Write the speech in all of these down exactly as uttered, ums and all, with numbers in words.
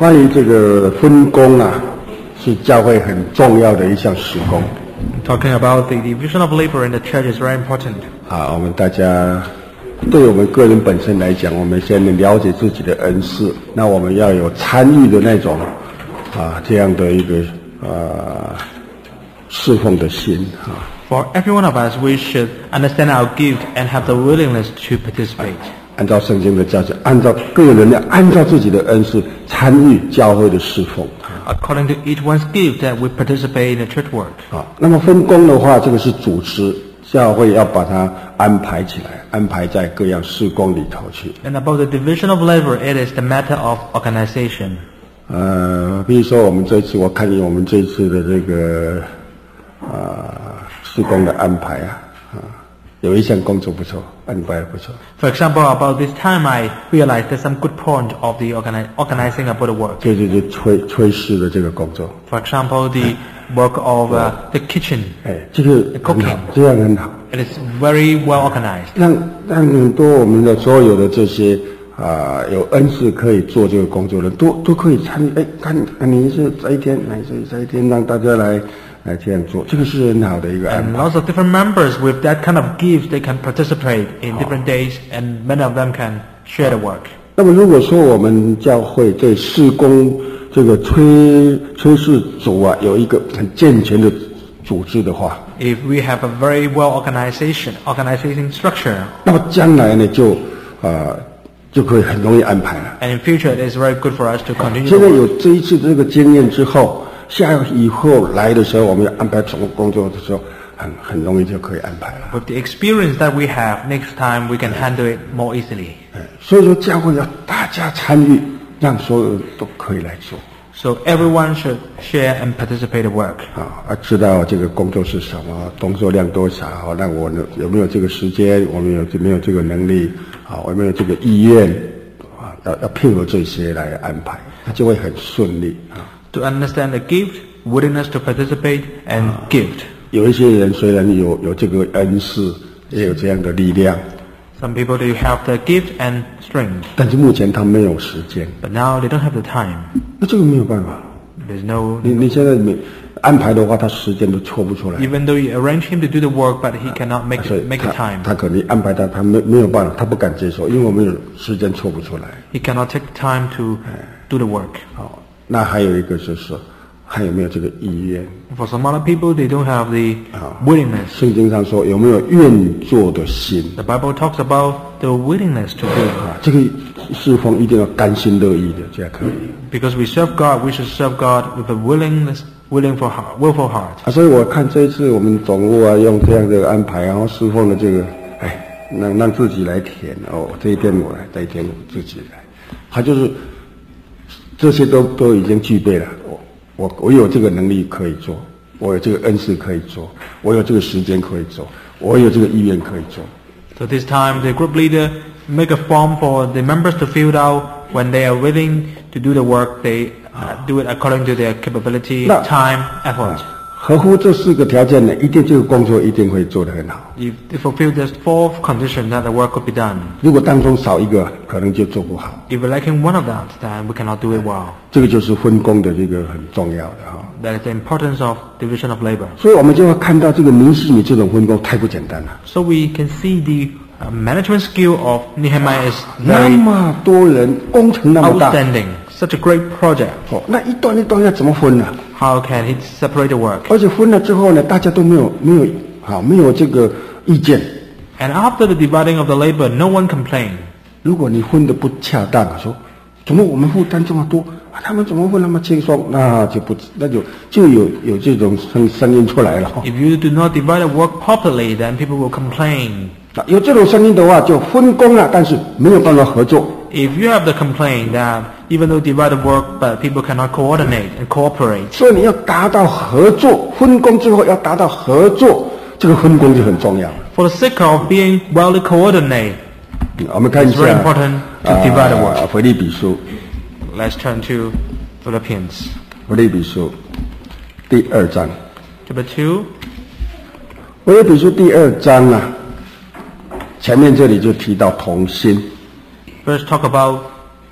关于这个分工啊，是教会很重要的一项事工。 Talking about the division of labor in the church is very important. 好，我们大家对我们个人本身来讲，我们先能了解自己的恩赐，那我们要有参与的那种啊这样的一个呃侍奉的心啊。 For every one of us, we should understand our gift and have the willingness to participate. 按照圣经的教训，按照个人要按照自己的恩赐参与教会的侍奉。 According to each one's gift, that we participate in the church work. 啊，那么分工的话，这个是组织，教会要把它安排起来，安排在各样事工里头去。 And about the division of labor, it is the matter of organization. 呃，比如说我们这次，我看见我们这次的这个啊事工的安排啊，啊，有一项工作不错，安排得不错。 For example, about this time, I realized there's some good point of the organi organizing about the work. 这就是炊炊事的这个工作。 For example, the work of uh, the kitchen. 哎，这个很好，这样很好。 It is very well organized. 让让很多我们的所有的这些啊、呃、有恩赐可以做这个工作的人，都都可以参与。哎，看你是这一天，哎，这这一天让大家来来这样做，这个是很好的一个安 And 排。 lots of different members with that kind of gift, they can participate in different days, and many of them can share the work. 那么如果说我们教会对事工这个炊炊事组啊有一个很健全的组织的话， If we have a very well organization, organization structure, 那么将来呢就呃就可以很容易安排了。 and in future, it is very good for us to continue 现 the 在 work. 有这一次这个经验之后，下以后来的时候，我们要安排什么工作的时候，很很容易就可以安排了。 With the experience that we have, next time we can handle it more easily. 所以说教会要大家参与，让所有人都可以来做。 So everyone should share and participate in work. 啊，要知道这个工作是什么，工作量多少，那我呢有没有这个时间，我们有没有这个能力，啊，我有没有这个意愿，啊，要要配合这些来安排，那就会很顺利啊。 To understand the gift, willingness to participate, and gift. 有一些人虽然有有这个恩赐，也有这样的力量， Some people they have the gift and strength, 但是目前他没有时间， but now they don't have the time. 那这个没有办法。 There's no. 你你现在没安排的话，他时间都抽不出来。 Even though you arrange him to do the work, but he cannot make 所以 make 他 the time. 他可能安排他，他没没有办法，他不敢接受，因为我们有时间抽不出来。 He cannot take time to do the work. 好，那还有一个就是还有没有这个意愿？ For some other people, they don't have the willingness. 圣经上说有没有愿做的心？ The Bible talks about the willingness to do. 啊，这个侍奉一定要甘心乐意的，这样可以。 Because we serve God, we should serve God with a willingness, willing for heart, willful heart. 啊，所以我看这一次我们总务啊用这样的安排，然后侍奉的这个，哎，让让自己来填哦，这一天我来，这一天我自己来，他就是这些都都已经具备了。我我我有这个能力可以做，我有这个恩赐可以做，我有这个时间可以做，我有这个意愿可以做。 So this time, the group leader make a form for the members to fill out. When they are willing to do the work, they uh, do it according to their capability, No. time, effort. 合乎这四个条件呢，一定这个工作一定会做得很好。 If they fulfill this fourth condition, that the work could be done. 如果当中少一个，可能就做不好。 If we're lacking one of that, then we cannot do it well. 这个就是分工的这个很重要的哈。 That is the importance of division of labor. 所以我们就会看到这个民事米这种分工太不简单了。 So we can see the uh, management skill of Nehemiah is 那 very 么多人，工程那么大， outstanding. Such a great project. 哦，那一段一段要怎么分呢？ How can he separate the work? 而且分了之后呢，大家都没有没有好没有这个意见。 And after the dividing of the labor, no one complained. 如果你分的不恰当，说怎么我们负担这么多，啊、他们怎么会那么轻松？那就不那就就有有这种声声音出来了。 If you do not divide the work properly, then people will complain. 有这种声音的话，就分工了，但是没有办法合作。 If you have the complaint that even though divide the work, but people cannot coordinate and cooperate. 所以你要达到合作，分工之后要达到合作，这个分工就很重要。 For the sake of being well coordinated, 我们看一 it's very 下 important to divide the work. 啊，腓立比书， Let's turn to Philippians. 腓立比书第二章。 Chapter two. 腓立比书第二章啊，前面这里就提到同心。 First talk about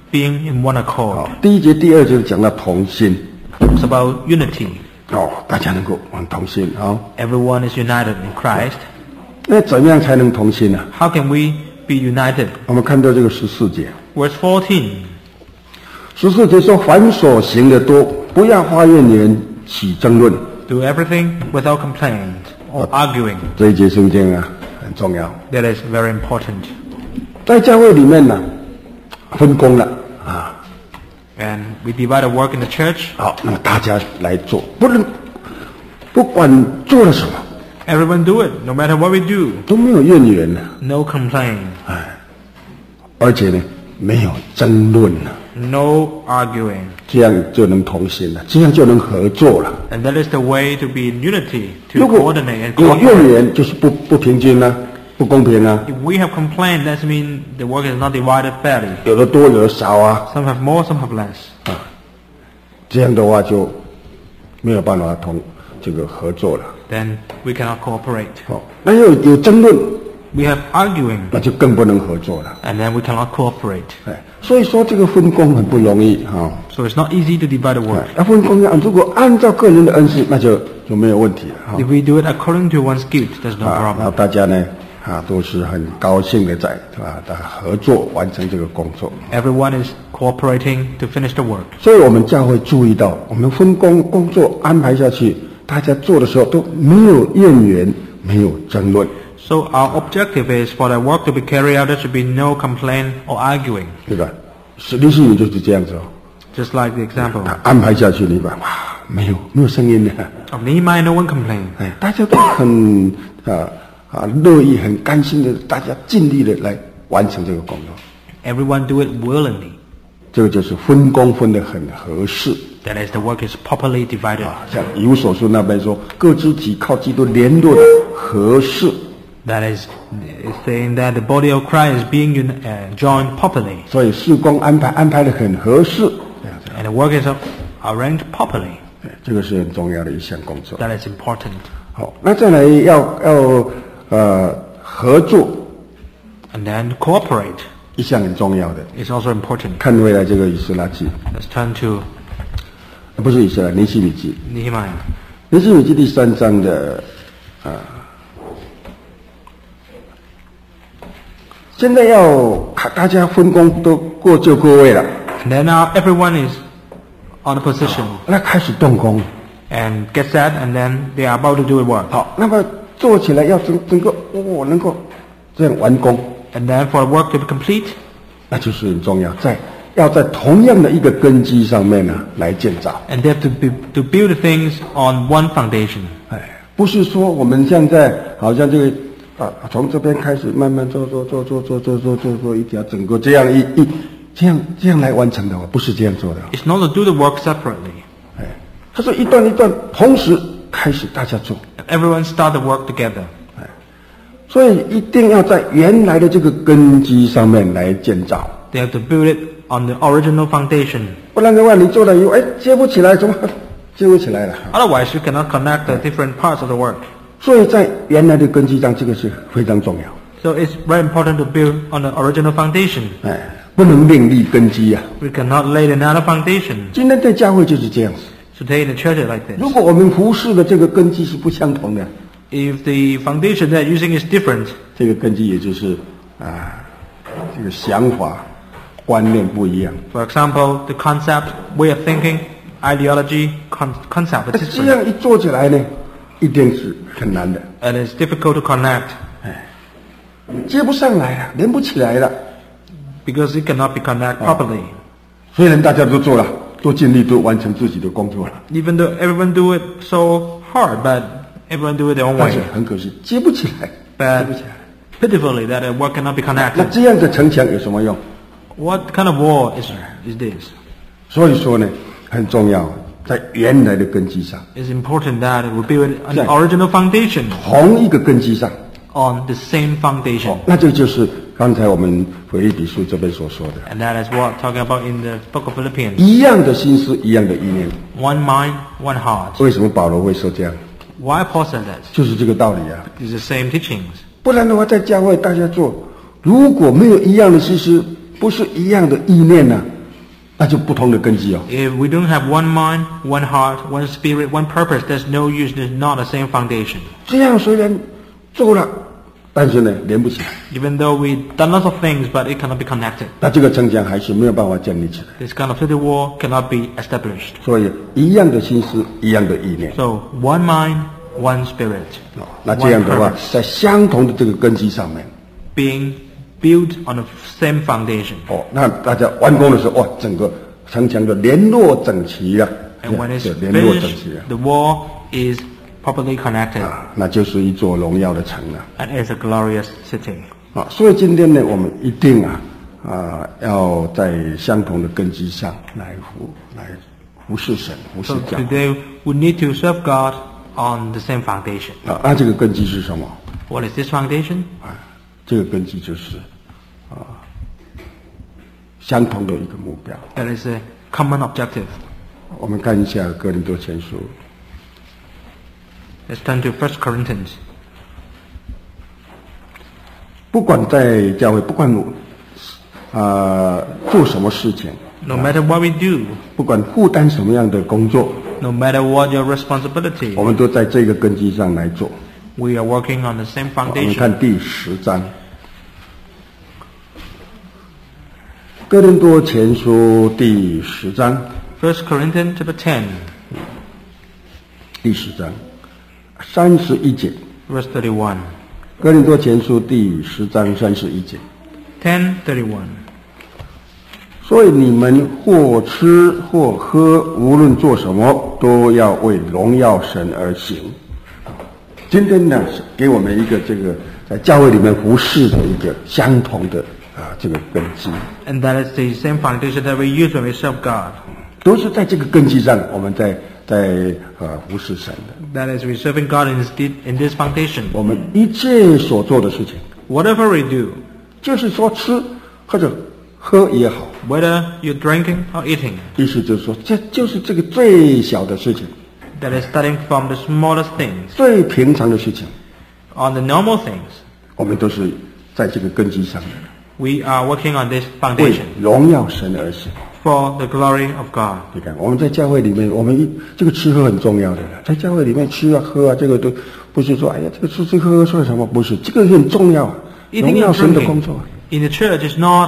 being in one 好 accord. 第一节、第二节讲到同心， It's about unity. 哦，大家能够往同心啊。好 Everyone is united in Christ. 那怎么样才能同心呢、 How can we be united? 我们看到这个十四节， Verse fourteen. 十四节说：“凡所行的多，不要发怨言，起争论。 Do everything without complaint or arguing. ” 这一节圣经啊很重要， That is very important. 在教会里面呢，分工了啊。 And we divide our work in the church. 好，那么大家来做，不能不管做了什么 Everyone do it, no matter what we do. 都没有怨言呢， No complaint. 而且呢没有争论了， No arguing. 这样就能同心了，这样就能合作了。 And that is the way to be in unity, to 如果 coordinate and 有怨 cooperate. 言，就是不不平均啊，不公平啊， If we have complaint, that means the work is not divided fairly. 有的多有的少啊， Some have more, some have less. 这样的话就没有办法同这个合作了。 Then we cannot cooperate. 好，那有有争论， We have arguing, 那就更不能合作了。 and then we cannot cooperate. 哎，所以说这个分工很不容易哈。 So it's not easy to divide the work. 要分工啊，如果按照个人的恩赐，那就就没有问题了哈。 If we do it according to one's gift, there's no 啊，然后 problem. 大家呢啊都是很高兴的在啊的合作完成这个工作。 Everyone is cooperating to finish the work. 所以我们教会注意到，我们分工工作安排下去，大家做的时候都没有怨言，没有争论， So our objective is for the work to be carried out, there should be no complaint or arguing. 对吧？史律师你就是这样子哦， Just like the example 他安排下去，你把哇没有没有声音的， of Nehemiah, no one complained. 哎，大家都很啊啊乐意、很甘心的，大家尽力的来完成这个工作。 Everyone do it willingly. 这个就是分工分得很合适 That is, the work is properly divided. 啊，像以弗所书那边说，各肢体靠基督联络的合适， That is, it's saying that the body of Christ is being un- uh, joined properly. 所以事工安排安排的很合适，这样子， And the work is uh, arranged properly. 哎这个是很重要的一项工作。 That is important. 好，那再来要要呃合作， And then cooperate 一项很重要的。 is also important. 看回来这个以斯拉记， Let's turn to 不是以斯拉，尼希米记， Nehemiah. 尼希米记第三章的啊。现在要看大家分工都各就各位了， And then now everyone is on a position 那开始动工。 and get set, and then they are about to do the work. 好，那么做起来要整整个哦能够这样完工， And then for the work to be complete, 那就是很重要，在要在同样的一个根基上面呢来建造。 and they have to be, to build things on one foundation. 哎，不是说我们现在好像这个啊从这边开始慢慢做做做做做做做做做一条整个这样一一这样这样来完成的，不是这样做的。 It's not to do the work separately. 哎，他说一段一段同时开始大家做。 Everyone start the work together. 所以一定要在原来的这个根基上面来建造， They have to build it on the original foundation. 不然的话，你做了以后，哎，接不起来，怎么接不起来了？ Otherwise, you cannot connect the different parts of the work. 所以在原来的根基上，这个是非常重要。 So it's very important to build on the original foundation. 哎，不能另立根基啊！ We cannot lay another foundation. 今天在教会就是这样子。 Today the church is like this. 如果我们服侍的这个根基是不相同的， If the foundation they're using is different, 这个根基也就是啊，这个想法、观念不一样。 for example, the concept, way of thinking, ideology, con- concept 那 is 这 different. 样一做起来呢，一定是很难的， And it's difficult to connect 接不上来了，连不起来了。 because it cannot be connected properly. 虽然大家都做了，都尽力都完成自己的工作了， Even though everyone do it so hard, but everyone do it their own 但是 way. 很可惜接不起来，接 But 不起来。 pitifully that the work cannot be 那 connected. 这样的城墙有什么用？ What kind of war is, is this? 所以说呢，很重要，在原来的根基上， It's important that we build an Yeah. original foundation 同一个根基上， on the same foundation. 那这就是刚才我们腓立比书这边所说的， And that is what talking about in the book of Philippians. 一样的心思，一样的意念。 One mind, one heart. 为什么保罗会说这样？ Why Paul said that? 就是这个道理啊。 It's the same teachings. 不然的话，在教会大家做，如果没有一样的心思，不是一样的意念呢、 那就不同的根基哦。 If we don't have one mind, one heart, one spirit, one purpose, there's no use, there's not the same foundation. 这样虽然做了，但是呢连不起来， Even though we've done lots of things, but it cannot be connected. 那这个城墙还是没有办法建立起来。 This kind of city wall cannot be established. 所以一样的心思，一样的意念。 So one mind, one spirit, 哦，那这样 one 的话， purpose, 在相同的这个根基上面， being built on the same foundation. 哦，那大家完工的时候，哇，整个城墙就联络整齐了， And when it's 就联络整 finished, 齐了 the wall is properly connected, 啊，那就是一座荣耀的城了 and it's a glorious city. 啊。所以今天呢，我们一定啊啊，要在相同的根基上来服来服侍神，服侍 So 教 today we need to serve God on the same foundation. 啊。那这个根基是什么？ What is this foundation? 啊，这个根基就是啊相同的一个目标。 That is a common objective. 我们看一下哥林多前书。 Let's turn to First Corinthians. 不管在教会，不管啊、呃、做什么事情， No matter what we do, 不管负担什么样的工作， no matter what your responsibility, 我们都在这个根基上来做。 we are working on the same 我们 foundation. 看第十章，哥林多前书第十章， First Corinthians chapter ten, 第十章三十一节， verse thirty-one. 哥林多前书第十章三十一节。 ten thirty-one. 所以你们或吃或喝，无论做什么，都要为荣耀神而行。今天呢，是给我们一个这个在教会里面服侍的一个相同的啊这个根基， And that is the same foundation that we use when we serve God. 都是在这个根基上，我们在在呃服侍神的。 That is, we're serving God in this, in this foundation. 我们一切所做的事情， Whatever we do, 就是说吃或者喝也好， whether you're drinking or eating, 意思就是说，这就是这个最小的事情， that is starting from the smallest things, 最平常的事情， on the normal things, 我们都是在这个根基上的。 we are working on this 为 foundation 荣耀神而行。 for the glory of God. 你看，我们在教会里面，我们一这个吃喝很重要的，在教会里面吃啊喝啊，这个都不是说哎呀，这个吃吃喝喝算什么？不是，这个很重要啊， Eating 荣耀 and 神的工作 drinking。in the church is not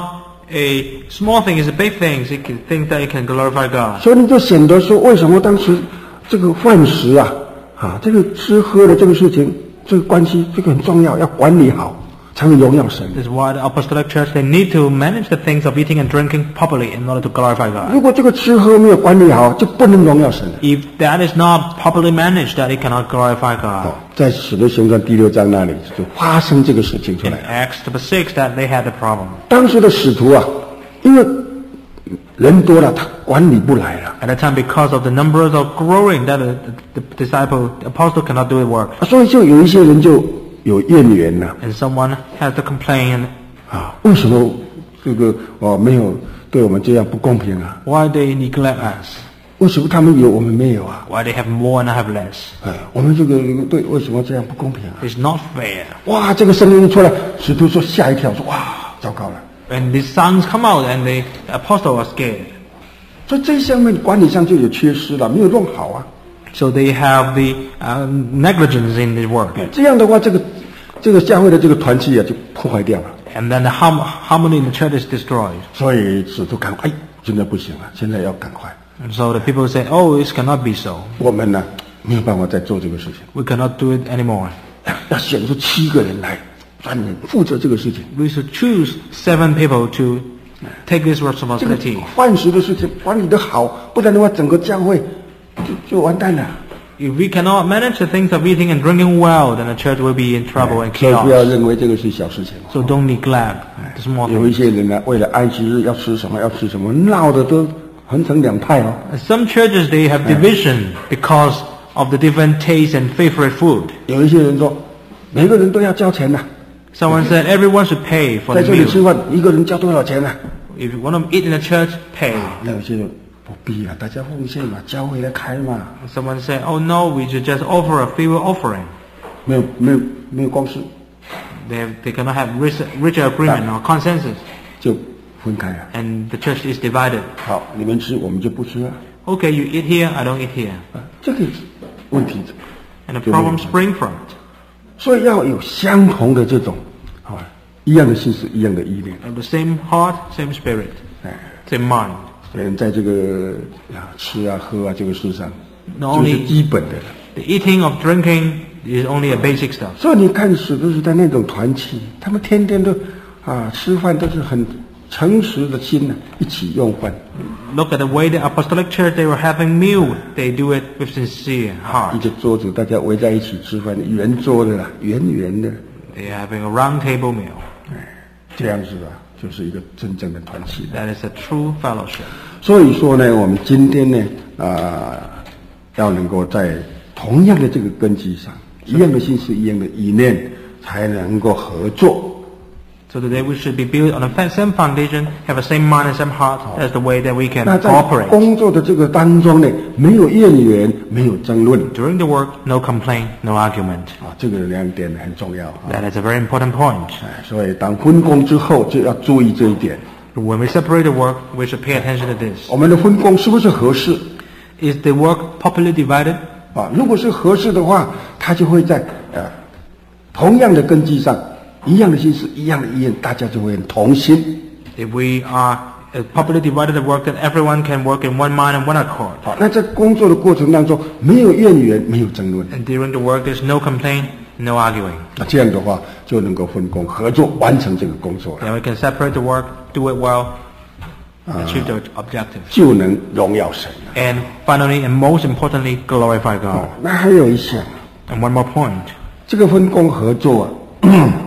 a small thing, it's a big thing. It's a thing that you can glorify God. 所以你就显得说，为什么当时这个饭食啊，啊，这个吃喝的这个事情，这个关系，这个很重要，要管理好，才会荣耀神。 This is why the Apostolic Church, they need to manage the things of eating and drinking properly in order to glorify God. 如果这个吃喝没有管理好，就不能荣耀神了。 If that is not properly managed, that it cannot glorify 哦 God. 在使徒行传第六章那里就发生这个事情出 In 来。 Acts chapter six, that they had the problem. 当时的使徒啊，因为人多了，他管理不来了。 At that time, because of the numbers of growing, that the, the disciple, the apostle cannot do the work. 所以就有一些人就有怨言呐、 And someone has to complain, 啊，为什么这个哦没有对我们这样不公平啊？ why they neglect us? 为什么他们有我们没有啊？ Why they have more and I have less? 哎，我们这个对为什么这样不公平啊？ It's not fair. 哇，这个声音一出来，使徒说吓一跳，说哇，糟糕了。 And these sounds come out and the apostle was scared. 所以这一方面管理上就有缺失了，没有弄好啊。 So they have the uh, negligence in the work. 这样的话，这个这个教会的这个团契啊就破坏掉了。 And then the harm- harmony in the church is destroyed. 所以使徒赶快，哎，真的不行了，现在要赶快。 And so the people say, oh, this cannot be so. 我们呢没有办法再做这个事情， We cannot do it anymore. 要选出七个人来专门负责这个事情。 We should choose seven people to take this 这个 responsibility. 饭食的事情管理得好，不然的话，整个教会就就完蛋了。 If we cannot manage the things of eating and drinking well, then the church will be in trouble and 所以不要 chaos. 认为这个是小事情。 So don't neglect the small 有一 things. 些人呢，为了安息日要吃什么要吃什么，闹得都分成两派哦。 Some churches, they have division because of the different tastes and favorite food. 有一些人说，每个人都要交钱呐、 Someone said everyone should pay for 在 the 这里吃 meal. 饭，一个人交多少钱呢、 If you want to eat in the church, pay. 那有些人不必了，大家奉献嘛，教会来开嘛， Someone said, oh no, we should just offer a free will offering. 没有没有没有公司， They, have, they cannot have rich, richer agreement or consensus. 就分开了。 and the church is divided. 好，你们吃，我们就不吃啊。 Okay, you eat here, I don't eat here. 啊，这个问题， And the problem spring from it. 所以要有相同的这种啊，一样的心思，一样的意念。 Have the same heart, same spirit, 哎， same mind. 人在这个啊吃啊喝啊这个事上， Not 就是 only 基本的了。 the eating of drinking is only a basic stuff. 所以你看使徒时代那种团契，他们天天都啊吃饭都是很诚实的心呢、一起用饭。 Look at the way the apostolic church, they were having meal. They do it with sincere 一 heart. 个桌子大家围在一起吃饭，圆桌的啦，圆圆的， They are having a round table meal. 这样子啊，就是一个真正的团契。 That is a true fellowship. 所以说呢，我们今天呢啊、要能够在同样的这个根基上，一样的心思，一样的意念，才能够合作。 So today we should be built on the fa- same foundation, have the same mind and same heart. That's the way that we can 那在 cooperate. 工作的这个当中呢，没有怨言，没有争论 During the work, no complaint, no argument. 啊，这个两点很重要啊。 That is a very important point. 哎，所以当分工之后，就要注意这一点。 When we separate the work, we should pay attention to this. 我们的分工是不是合适 Is the work properly divided? 啊？如果是合适的话，它就会在呃同样的根基上，一样的心思，一样的意念，大家就会很同心。 If we are uh, properly divided the work, then everyone can work in one mind and one accord. 好，那在工作的过程当中，没有怨言，没有争论， And during the work, there's no complaint, no arguing. 那这样的话就能够分工合作，完成这个工作了， Then we can separate the work, do it well, achieve the objectives. 就能荣耀神了。 And finally, and most importantly, glorify 哦 God. 那还有一项， And one more point. 这个分工合作啊，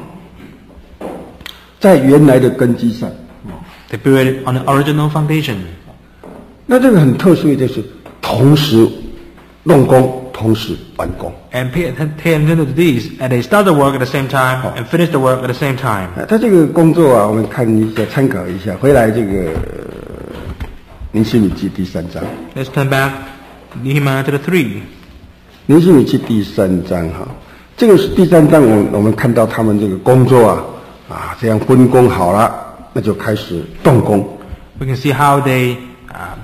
在原来的根基上， They build it on the original foundation. 那这个很特殊的就是同时弄功，同时完工。 And pay, atten- pay attention to these. And they start the work at the same time and finish the work at the same time. 啊，他这个工作啊，我们看一下，参考一下，回来这个尼希米记第三章， Let's turn back Nehemiah chapter three. 尼希米记第三章哈，这个是第三章我，我们看到他们这个工作啊，啊，这样分工好了，那就开始动工。 We can see how they um,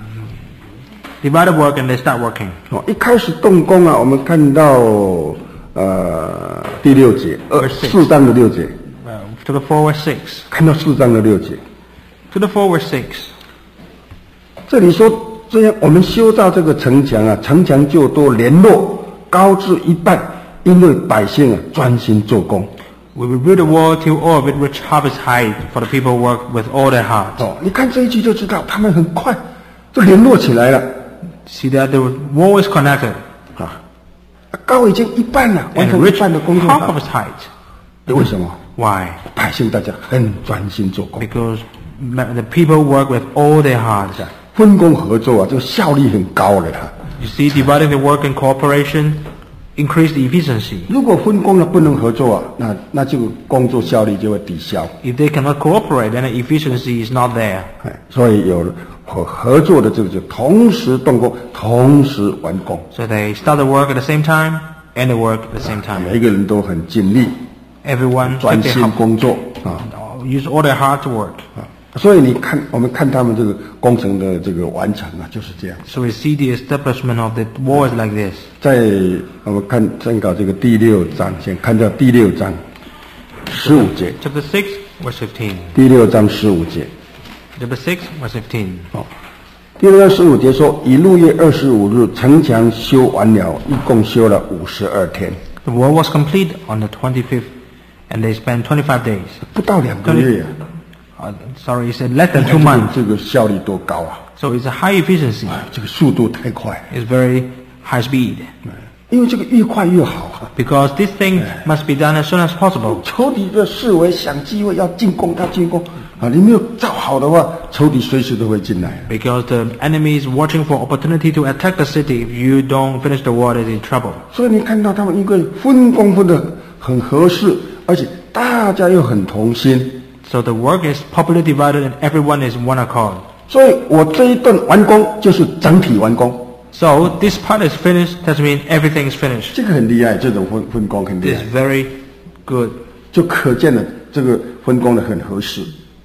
divide the work and they start working. 哦，一开始动工啊，我们看到呃第六节，呃 Verse six 四章的六节， Uh, chapter four, verse six. 看到四章的六节， Chapter four, verse six. 这里说这样，我们修造这个城墙啊，城墙就都联络高至一半，因为百姓啊专心做工。 We will build a wall till all of it reach half its height, for the people work with all their heart. 哦，你看这一句就知道，他们很快就联络起来了 See that the wall is connected 啊，高已经一半了，完 and 成一 reach 半的工作 half of 了。 its height. 为什么？ Why? 百姓大家很专心做工， Because ma- the people work with all their hearts. 分工合作啊，这个效率很高了哈。 You see, dividing the work in cooperation increase the efficiency. 如果分工了不能合作啊，那那这个工作效率就会抵消。 If they cannot cooperate, then the efficiency is not there. 哎，所以有了合合作的这个就同时动工，同时完工， So they start the work at the same time and they work at the same time. 每一个人都很尽力， Everyone 专 take their 心 heart, 工作啊 use all their heart to work. 啊！所以你看，我们看他们这个工程的这个完成啊，就是这样。 So we see the establishment of the wall is like this. 在我们看参考这个第六章，先看到第六章十五节， Chapter six, verse fifteen. 第六章十五节。 Chapter six, verse fifteen. 哦，第六章十五节说，以六月二十五日城墙修完了，一共修了五十二天， The wall was complete on the twenty-fifth, and they spent twenty-five days. 不到两个月啊。 Uh, sorry, he said less than two months. 这个效率多高啊！ So it's a high efficiency. 哎，这个速度太快， It's very high speed. 因为这个越快越好啊。 Because this thing must be done as soon as possible. 仇敌的视为想机会要进攻，他进攻啊！你没有造好的话，仇敌随时都会进来。 Because the enemy is watching for opportunity to attack the city. If you don't finish the wall, it's in trouble. 所以你看到他们一个分工分的很合适，而且大家又很同心。 So the work is properly divided and everyone is one accord. 所以我这一顿完工就是整体完工， So this part is finished. That means everything is finished. 这个很厉害，这种分分工很厉 This 害 is，very good. 就可见了这个分工的很合适。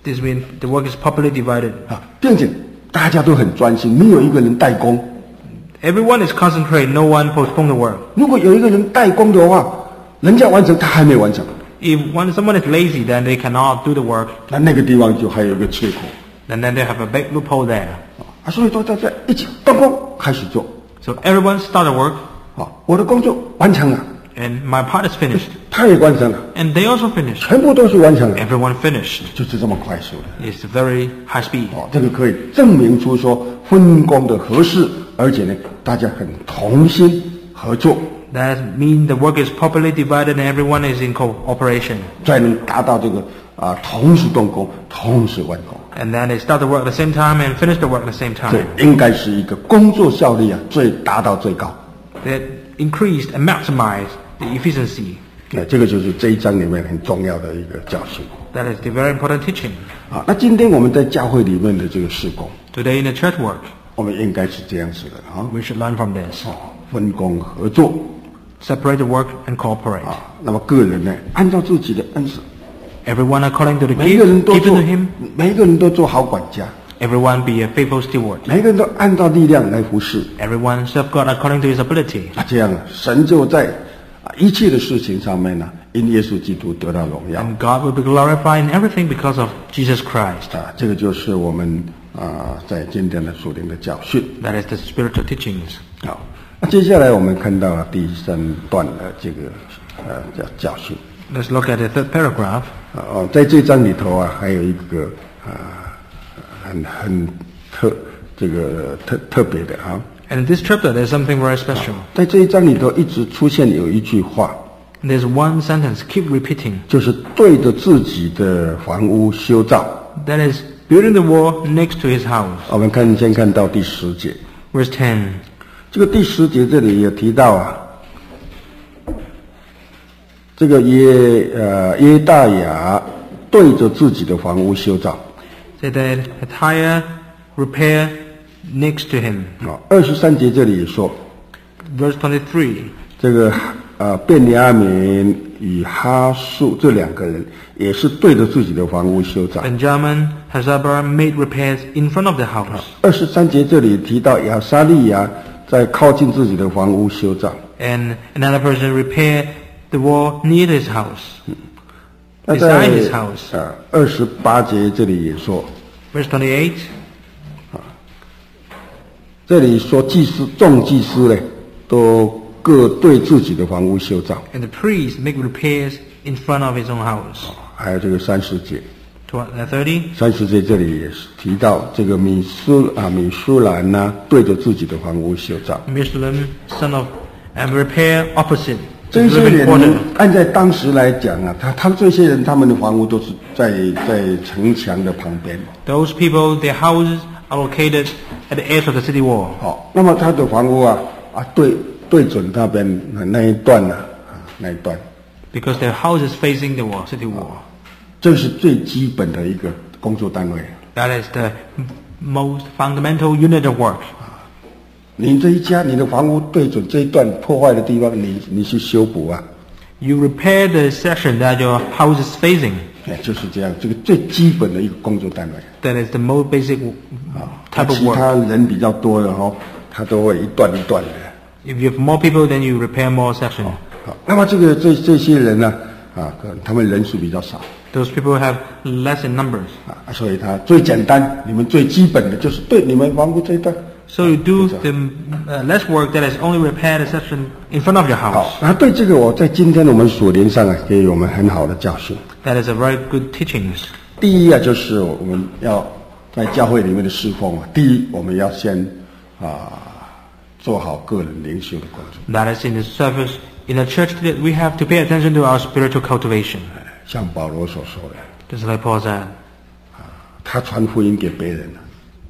This means the work is properly divided. 啊，并且大家都很专心，没有一个人代工。 Everyone is concentrated. No one postpone the work. 如果有一个人代工的话，人家完成，他还没完成， If one someone is lazy, then they cannot do the work. 那那个地方就还有一个缺口。 And then they have a big loophole there. 啊，所以说大家一起动工开始做。 So everyone start the work, 啊，我的工作完成了， and my part is finished. 他也完成了， And they also finished. 全部都是完成了， Everyone finished. 就是这么快速的。 It's very high speed. 哦，这个可以证明出说分工的合适，而且呢，大家很同心合作， That means the work is properly divided and everyone is in cooperation. 才能达到这个啊同时动工，同时完工。 And then they start the work at the same time and finish the work at the same 这 time. 应该是一个工作效率啊最达到最高。 That increased and maximized the efficiency. 那这个就是这一章里面很重要的一个教训 That is the very important teaching. 啊。那今天我们在教会里面的这个事工， Today in the church work, 我们应该是这样子的啊， we should learn from this. 哦，分工合作 Separate the work and cooperate. 啊。那么个人呢，按照自己的恩赐， Everyone according to the 每一个人 gift 都 given 做 to him. 每一个人都做好管家， Everyone be a faithful steward. 每一个人都按照力量来服侍。 Everyone serve God according to his ability. 那这样，神就在啊一切的事情上面呢，因耶稣基督得到荣耀 And God will be glorified in everything because of Jesus Christ. 啊。这个就是我们啊在今天的属灵的教训。 That is the spiritual teachings. 好，那接下来我们看到了第三段的这个呃教教训。 Let's look at the third paragraph. 啊哦，在这章里头啊，还有一个啊很很特这个特特别的啊， And in this chapter, there's something very special. 在这一章里头一直出现有一句话， There's one sentence keep repeating. 就是对着自己的房屋修造。 That is building the wall next to his house. 我们看先看到第十节， Verse ten. 这个第十节这里也提到啊，这个耶呃耶大雅对着自己的房屋修造。 Say that Athiah repair next to him. 啊，二十三节这里也说， Verse twenty-three. 这个呃便雅悯与哈述这两个人也是对着自己的房屋修造。 Benjamin Hazabah made repairs in front of the house. 二十三节这里提到亚撒利亚在靠近自己的房屋修造。 And another person repaired the wall near his house. 那在 Beside his house. 呃二十八节这里也说， Verse twenty-eight. 这里说祭司众祭司呢都各对自己的房屋修造。 And the priest make repairs in front of his own house. 还有这个三十节， thirty. 三十节这里也是提到这个米苏啊米苏兰呐、对着自己的房屋修造。 Meshullam, son of, and repair opposite. 这 the 些 living quarter. 人按在当时来讲啊，他他们这些人他们的房屋都是在在城墙的旁边。 Those people, their houses are located at the edge of the city wall. 好，那么他的房屋啊啊对对准那边那一段呢 啊, 啊那一段， Because their house is facing the wall, city wall. 这是最基本的一个工作单位。 That is the most fundamental unit of work. 你这一家你的房屋对准这一段破坏的地方，你你去修补啊， You repair the section that your house is facing. 哎，就是这样，这个最基本的一个工作单位。 That is the most basic 啊， type of 其 work. 他人比较多的哈，他都会一段一段的。 If you have more people, then you repair more section. 好，那么这个这这些人呢，啊，可能他们人数比较少 Those people have less in numbers. 啊，所以他最简单，你们最基本的就是对你们房屋这一段。 So you do the uh, less work that is only repair the section in front of your 好 house. ， 那对这个我在今天我们属灵上啊，给我们很好的教训。 That is a very good teachings. 第一啊，就是我们要在教会里面的侍奉啊，第一我们要先啊做好个人灵修的工作。 That is in the service in the church that we have to pay attention to our spiritual cultivation. 像保罗所说的， Just like Paul said, 他传福音给别人了，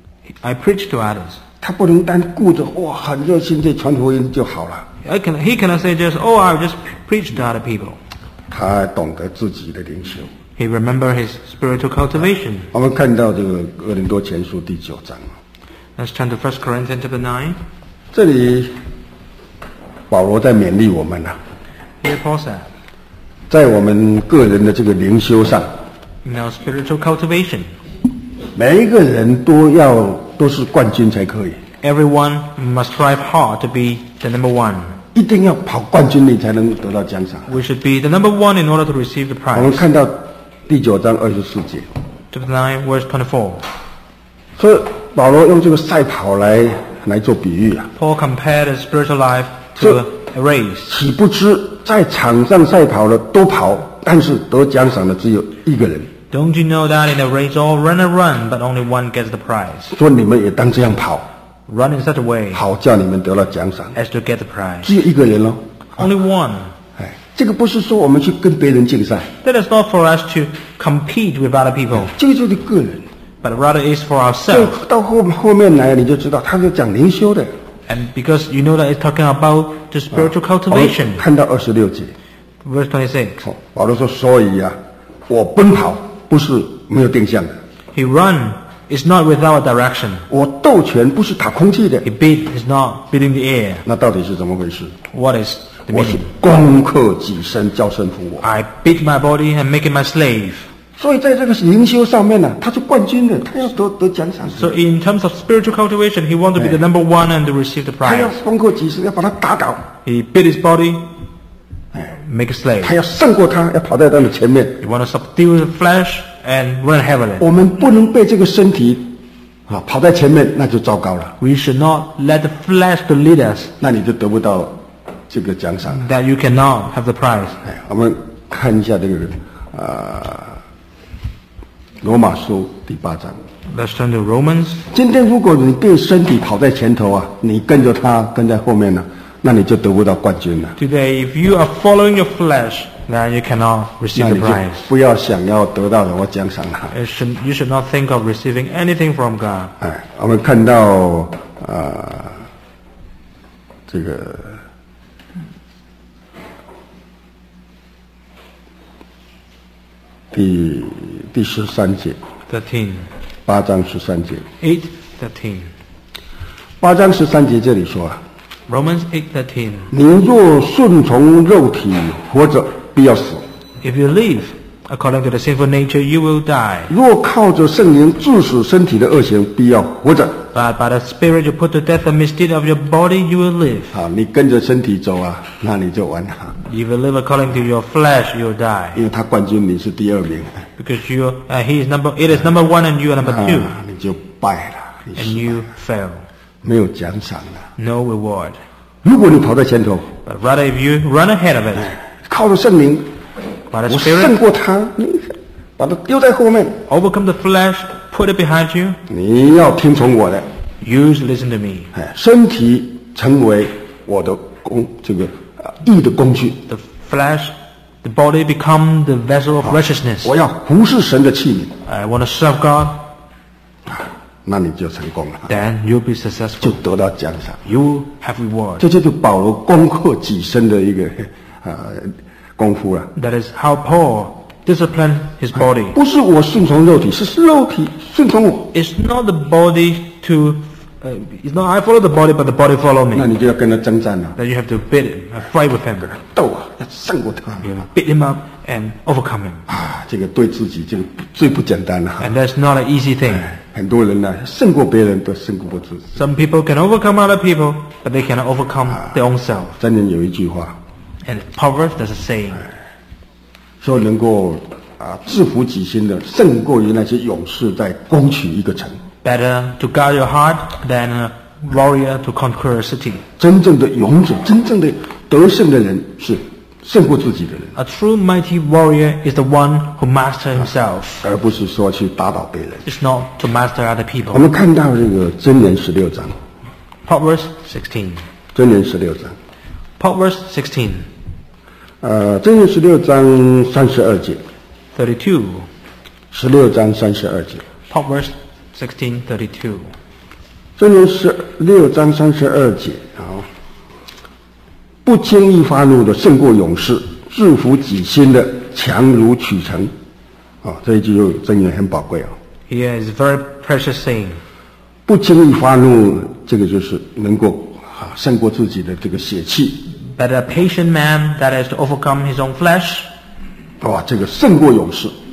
I preach to others. 他不能单顾着哇很热心地传福音就好了， I can, he cannot say just, oh, I just preach to other people. 他懂得自己的灵修。 He remember his spiritual cultivation. 我们看到这个哥林多前书第九章， Let's turn to First Corinthians chapter nine. 这里保罗在勉励我们啊， Here Paul said, 在我们个人的这个灵修上， You know, spiritual cultivation. 每一个人都要都是冠军才可以， Everyone must strive hard to be the number one. 一定要跑冠军你才能得到奖赏。 We should be the number one in order to receive the 我们 prize. 看到第九章二十四节， Chapter nine, verse twenty-four. 所以保罗用这个赛跑来来做比喻啊， Paul compared his spiritual life to a, a race. 岂不知在场上赛跑的都跑，但是得奖赏的只有一个人。 Don't you know that in a race all run and run, but only one gets the prize? 说你们也当这样跑， Run in such a way 好叫你们得到奖赏。 as to get the prize. 只有一个人咯。 Only one. 哎，这个不是说我们去跟别人竞赛， That is not for us to compete with other people, 这个就是个人。 but rather is for 所以 ourselves. 到后后面来你就知道，他是讲灵修的。 And because you know that it's talking about the spiritual 我们 cultivation. 看到二十六节， Verse twenty-six. 哦保罗说：“所以啊，我奔跑不是没有定向的， He run is not without direction. 我斗拳不是打空气的。 He beat is not beating the air. 那到底是怎么回事？ What is the 我是 meaning? 攻克己身，叫胜服我。 I beat my body and make it my slave. 所以在这个灵修上面呢、他是冠军的，他要得得奖赏， So in terms of spiritual cultivation, he wants to be the number one and to receive the 他要 prize. 攻克己身，要把他打倒， He beat his body, make a slave. 他要胜过他，要跑在他的前面。 You want to subdue the flesh and run ahead of it. 我们不能被这个身体啊跑在前面，那就糟糕了， We should not let the flesh to lead us, 那你就得不到这个奖赏了。 that you cannot have the prize. 哎，我们看一下这个啊，罗马书第八章。 Let's turn to Romans. 今天如果你被身体跑在前头啊，你跟着他跟在后面呢、那你就得不到冠军了。 Today, if you are following your flesh, then you cannot 那 receive 你 the 就 prize. 不要想要得到什么奖赏了。 It should, you should not think of receiving anything from God. 哎，我们看到啊、这个第第十三节， thirteen. 八章十三节， eight thirteen. 八章十三节这里说啊， Romans eight thirteen. 你若顺从肉体活着，必要死； If you live according to the sinful nature, you will die. 若靠着圣灵致死身体的恶行，必要活着。 But by the Spirit you put to death the misdeed of your body, you will live. 啊，你跟着身体走啊，那你就完了， If you live according to your flesh, you will die. 因为他冠军，你是第二名， Because you, uh, he is number, it is number one and you are number two, 啊，你就败了，你 and 是 you fail. 没有奖赏的。 No reward. 如果你跑在前头， But rather, if you run ahead of it 靠着圣灵， by the 我胜 Spirit, 过他，你把他丢在后面， overcome the flesh, put it behind you, 你要听从我的， you listen to me. 哎，身体成为我的工，这个啊义的工具， The flesh, the body become the vessel of righteousness. 我要服侍神的器皿， I want to serve God, 那你就成功了， then you'll be 就 successful. 得到奖赏。 You will have reward. 这就是保罗攻克己身的一个啊功夫了。 That is how Paul disciplined his body. 不是我顺从肉体，是肉体顺从我。 It's not the body to, uh, it's not I follow the body, but the body follow 那 me. 你就要跟他征战了， Then you have to beat him, uh, fight with him. 斗啊，要胜过他 You beat him up and overcome him. 啊！这个对自己这个最不简单了。 And that's not an easy thing. 很多人呢，胜过别人都胜过不自己。 Some people can overcome other people, but they cannot overcome their own self. 真人有一句话， And Proverbs, there's a saying, 说能够啊制服己心的，胜过于那些勇士在攻取一个城。 better to guard your heart than a warrior to conquer a city. 真正的勇者，真正的得胜的人是胜过自己的人， A true mighty warrior is the one who masters himself. 而不是说去打倒别人。 It's not to master other 我 people. 们看到这个箴言十六章， Proverbs sixteen. 箴言十六章， Proverbs sixteen. 呃，箴言十六章三十二节， thirty-two. 十六章三十二节， Proverbs sixteen thirty-two. 箴言十六章三十二节，好，不轻易发怒的胜过勇士，制服己心的强如取城。啊、这一句箴言很宝贵啊、 Here is a very precious saying. 不轻易发怒，这个就是能够啊胜过自己的这个血气。 But a patient man, that is to overcome his own flesh, 哇，这个胜过勇士。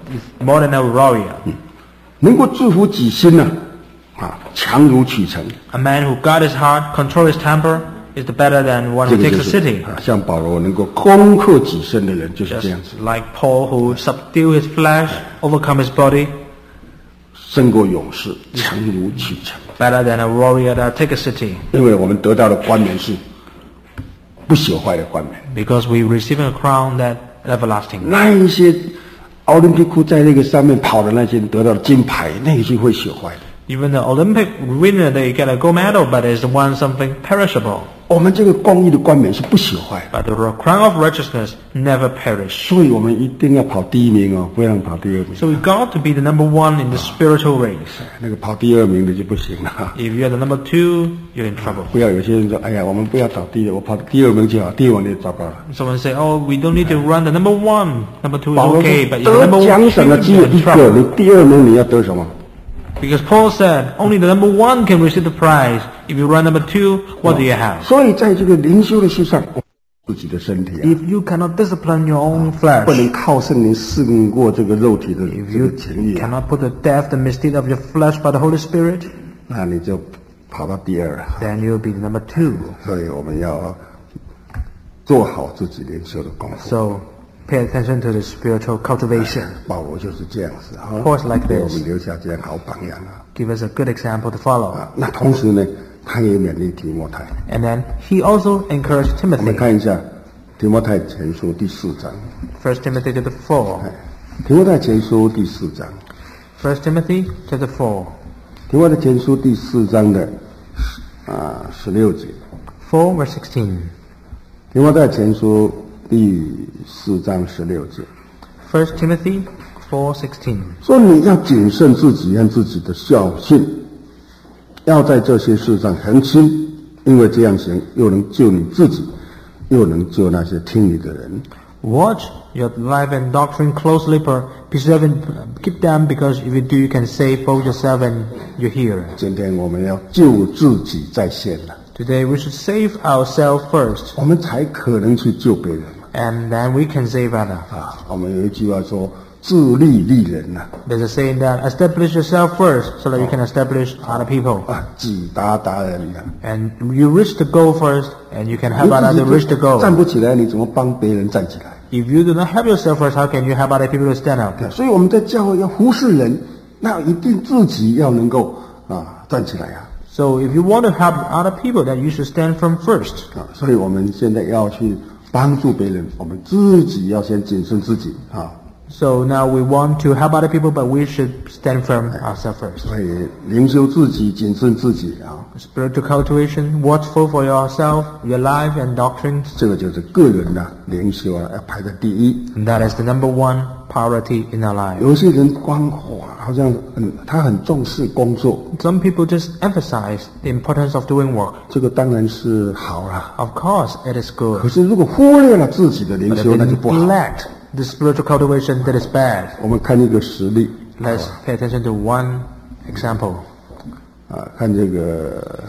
is more than a warrior. 能够制服己心呢、啊，啊，强如取城。 A man who guards his heart, controls his temper, is the better than one 这 who 个 takes 就 a 是 city. 啊，像保罗能够攻克己身的人就是这样子， Like Paul who subdue his flesh, overcome his body, 胜过勇士，强如取城。 better than a warrior that take a city. 因为我们得到的冠冕是不朽坏的冠冕。 Because we receiving a crown that everlasting. 那一些奥林匹克在那个上面跑的那些人得到的金牌，那个是会朽坏的。 Even the Olympic winner, they get a gold medal, but it's one something perishable. 我们这个公义的冠冕是不朽坏的， But the crown of righteousness never perish. 所以我们一定要跑第一名哦，不要跑第二名。 So we got to be the number one in the spiritual race. 那个跑第二名的就不行了。 If you're the number two, you're in trouble. 不要有些人说，哎呀，我们不要跑第一，我跑第二名就好，第二名就糟糕了。 Someone say, oh, we don't need to run the number one. Number two is 保罗 okay, 说 but if the number 得 one, 奖赏的只有 you're 一 in 个， trouble. 你第二名你要得什么？ Because Paul said, only the number one can receive the prize. If you run number two, what do you have? 所以在这个灵修的事上，自己的身体啊， If you cannot discipline your own 不 flesh, 能靠圣灵胜过这个肉体的 if 这 you 个情欲啊， cannot put to death the misdeed of your flesh by the Holy Spirit, 那你就跑到第二了。 then you'll be the number two. 所以我们要做好自己灵修的功夫。 So pay attention to the spiritual cultivation. 保罗就是这样子哈， Course like 给 this. 我们留下这样好榜样啊。 Give us a good example to follow. 啊，那同时呢，他也勉励提摩太。 And then he also encouraged 我们 Timothy. 看一下提摩太前书第四章。 First Timothy chapter four. 哎，提摩太前书第四章， First Timothy chapter four. 提摩太前书第四章的啊十六节。 four verse sixteen. 提摩太前书第四章十六节， First Timothy four sixteen. 说你要谨慎自己和自己的孝信，要在这些事上恒心，因为这样行又能救你自己，又能救那些听你的人。 Watch your life and doctrine closely, per- preserve and keep them, because if you do, you can save both yourself and your hearer. 今天我们要救自己在先了， Today we should save ourselves first, 我们才可能去救别人 and then we can save others. 啊。我们有一句话说：“自立立人呐、 There's a saying that establish yourself first so that you can establish other people. 啊，己达达人呐、 And you reach the goal first, and you can help 你 others 自 reach 己 the 站 goal. 不起来，你怎么帮别人站起来？ If you do not help yourself first, how can you help other people to stand up? 所以我们在教会要服侍人，那一定自己要能够啊站起来啊。 So if you want to help other people, then you should stand firm first. 啊，所以我们现在要去帮助别人，我们自己要先谨慎自己啊。 So now we want to help other people, but we should stand firm ourselves first. 所以灵修自己，谨慎自己啊， Spiritual cultivation, watchful for yourself, your life and doctrines. 这个就是个人的灵修啊，要排在第一。 And that is the number one priority in our life. 有一些人光哇，好像很他很重视工作， Some people just emphasize the importance of doing work. 这个当然是好啦。 Of course, it is 可 good. 是如果忽略了自己的灵 But 修， if 那 they 就不好。 neglect the spiritual cultivation, that is bad. 我们看一个实例 Let's pay attention to one example. 啊，看这个。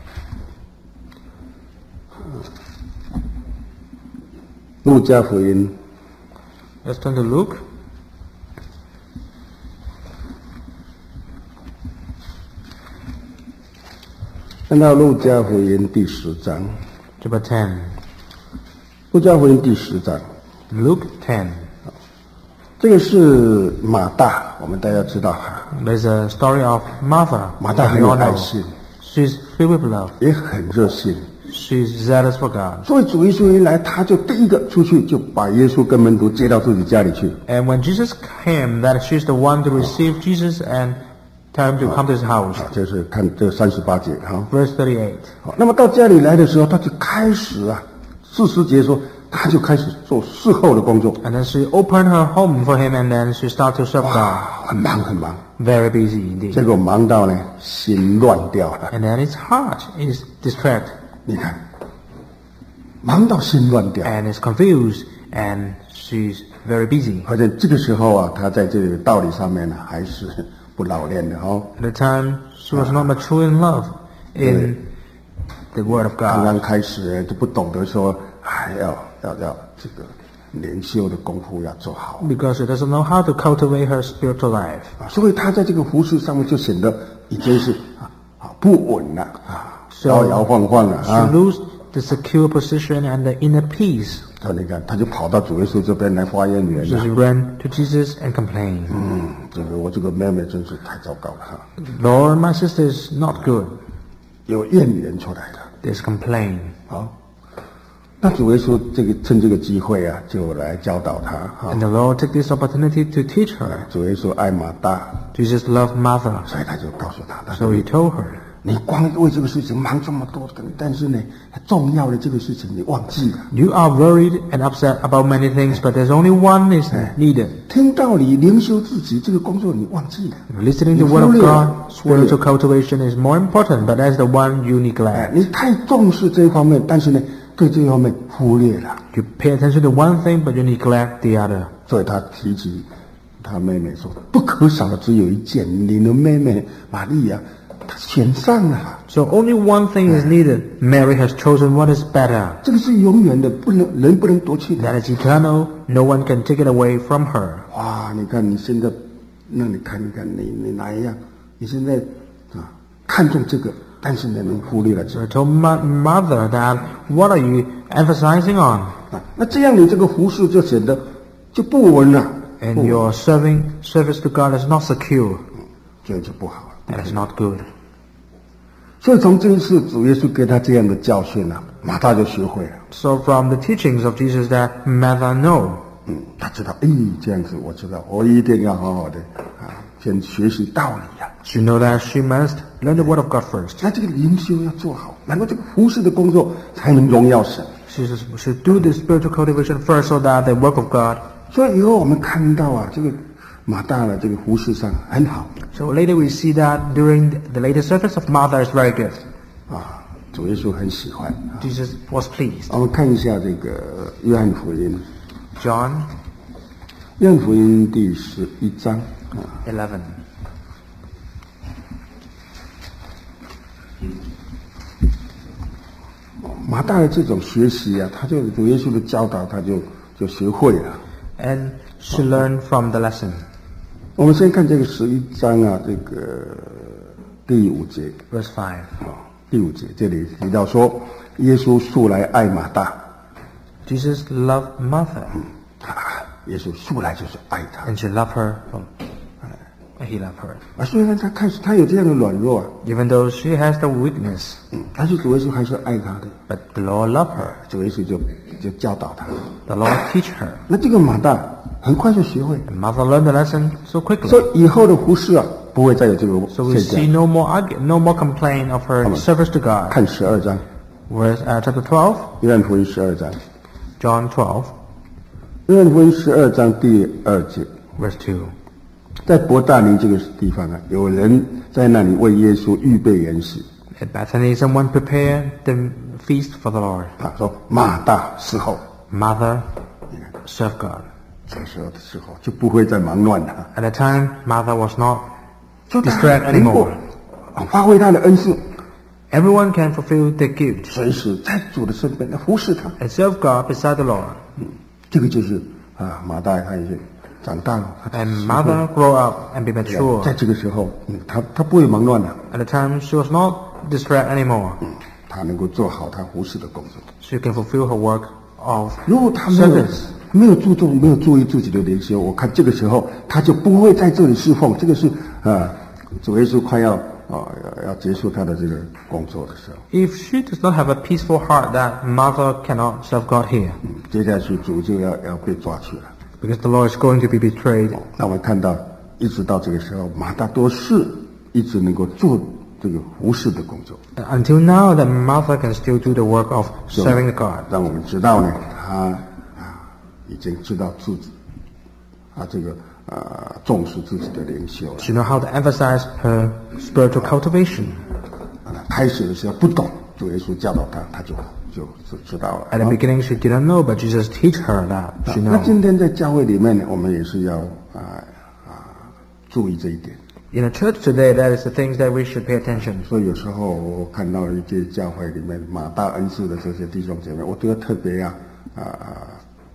路加福音 Let's turn to Luke. 看到路加福音第十章， Chapter ten. 路加福音第十章， Luke ten. 这个是马大，我们大家知道哈， There's a story of Martha. 马大 that 很 we 有 all 爱 know. 心， She's filled with love. 也很热心。 She's zealous for God. 所以主耶稣一来，他就第一个出去，就把耶稣跟门徒接到自己家里去。 And when Jesus came, that she's the one to receive Jesus and tell him to come to his house. 啊，这是看这三十八节哈。 Verse thirty-eight. 好，那么到家里来的时候，他就开始啊，四十节说，他就开始做事后的工作， And then she opened her home for him, and then she started to serve 哇 God. 很忙很忙， Very busy indeed. 结果忙到呢心乱掉了。 And then his heart is distracted 你看，忙到心乱掉。 and is confused, and she's very busy. 而且这个时候啊，他在这个道理上面呢，还是不老练的哦。 At the time, she was not mature in love in the Word of 刚 God. 刚开始就不懂得说，哎，要要要这个灵修的功夫要做好 because she doesn't know how to cultivate her spiritual life. 啊，所以他在这个服饰上面就显得已经是啊啊不稳了啊， So 摇摇晃晃了 she 啊。 loses the secure position and the inner peace. 所以你看，他就跑到主耶稣这边来发言员 So 了。 she ran to Jesus and complained, 嗯，这个我这个妹妹真是太糟糕了哈， Lord, my sister is not good. 有怨言出来了。 There's complaint. 好，那主耶稣这个趁这个机会啊，就来教导他哈 And。the Lord took this opportunity to teach her. 主耶稣爱马大， Jesus loved Martha. 所以他就告诉他，他 So 说 he told her, 你光为这个事情忙这么多，但是呢，重要的这个事情你忘记了。 You are worried and upset about many things, but there's only one is needed. 听道理、灵修自己这个工作你忘记了。 Listening to the word of God, spiritual cultivation is more important, but that's the one you 哎， neglect. 你太重视这一方面，但是呢，对这一方面忽略了。 You pay attention to one thing, but you neglect the other. 所以他提起他妹妹说，不可少的只有一件，你的妹妹玛利亚她选上了， So only one thing is needed. Mary has chosen what is better. 这个是永远的，不能人不能夺去的。 That is eternal. No one can take it away from her. 哇，你看你现在，那你看你看你你哪一样？你现在啊看重这个，但是呢，你忽略了这 So 个 I told my mother that, what are you emphasizing on? 啊，那这样你这个服饰就显得就不稳了， And your serving service to God is not secure. 这样就不好了。 That is not good. 所以从这一次主耶稣给他这样的教训呢、啊，马大就学会了。 So from the teachings of Jesus that Martha know, 嗯，他知道，哎，这样子我知道，我一定要好好的啊，先学习道理呀、啊。 she know that she must learn the word of God first. 那这个灵修要做好，然后这个服侍的工作才能荣耀神。 She should do the spiritual cultivation first so that the work of God. 所以以后我们看到啊，这个马大的这个服侍上很好 So later we see that during the later service of Martha is very good. 啊，主耶稣很喜欢。啊、 Jesus was pleased. 我们看一下这个约翰福音， John 约翰福音第十一章啊。 eleven. 马大的这种学习啊，他就主耶稣的教导，他就就学会了。 And she learned from the lesson. 我们先看这个十一章啊，这个第五节 Verse five. 啊，第五节这里提到说，耶稣素来爱马大， Jesus loved Martha. 啊，耶稣素来就是爱他 And she loved her. From, he loved her. 啊。虽然他看他有这样的软弱啊， Even though she has the weakness. 嗯，但是主耶稣还是爱他的。 But the Lord loved her. 主耶稣就就教导他。 The Lord teach her. 那这个马大很快就学会， And Martha learned the lesson so 所 quickly. 以以后的服侍啊，不会再有这个 So we 现 see 象。 no more argue, no more complaint of her service to God. 看十二章， Verse uh, chapter twelve, 约翰福音十二章， John twelve, 约翰福音十二章第二节。 verse two. 在伯大尼这个地方啊，有人在那里为耶稣预备筵席。 At Bethany, someone prepared the feast for the Lord. 他说：“马大伺候。 Martha served God. 这时候的时候就不会再忙乱了， At the time, Martha was not 就 distracted 能够 anymore. 啊发挥他的恩赐， Everyone can fulfill their gift 随时在主的身边来服侍他。 and serve God beside the Lord. 这个就是啊，马大他已经长大了，他 And Martha grow up and be mature. 在这个时候，嗯，他他不会忙乱了， At the time, she was not distracted anymore. 嗯，他能够做好他服侍的工作。 She can fulfill her work of 如果他没有 service. 没有注重，没有注意自己的灵修，我看这个时候他就不会在这里侍奉。这个是啊，主耶稣快要啊要要结束他的这个工作的时候， If she does not have a peaceful heart, that Martha cannot serve God here. 嗯，接下去主就要要被抓去了。 Because the Lord is going to be betrayed. 那我们看到，一直到这个时候，马大多是一直能够做这个服侍的工作， Until now, that Martha can still do the work of serving God. 让我们知道呢，他啊已经知道自己啊这个呃重视自己的灵修了。 She know how to emphasize her spiritual cultivation. 啊开始的时候不懂，主耶稣教导他，他就就就知道了。 At the beginning, she didn't know, but Jesus teach her that she 那 knows. 今天在教会里面呢，我们也是要啊啊注意这一点。 In the church today, that is the things that we should pay attention. 所以有时候我看到一些教会里面马大恩赐的这些弟兄姐妹，我觉得特别啊啊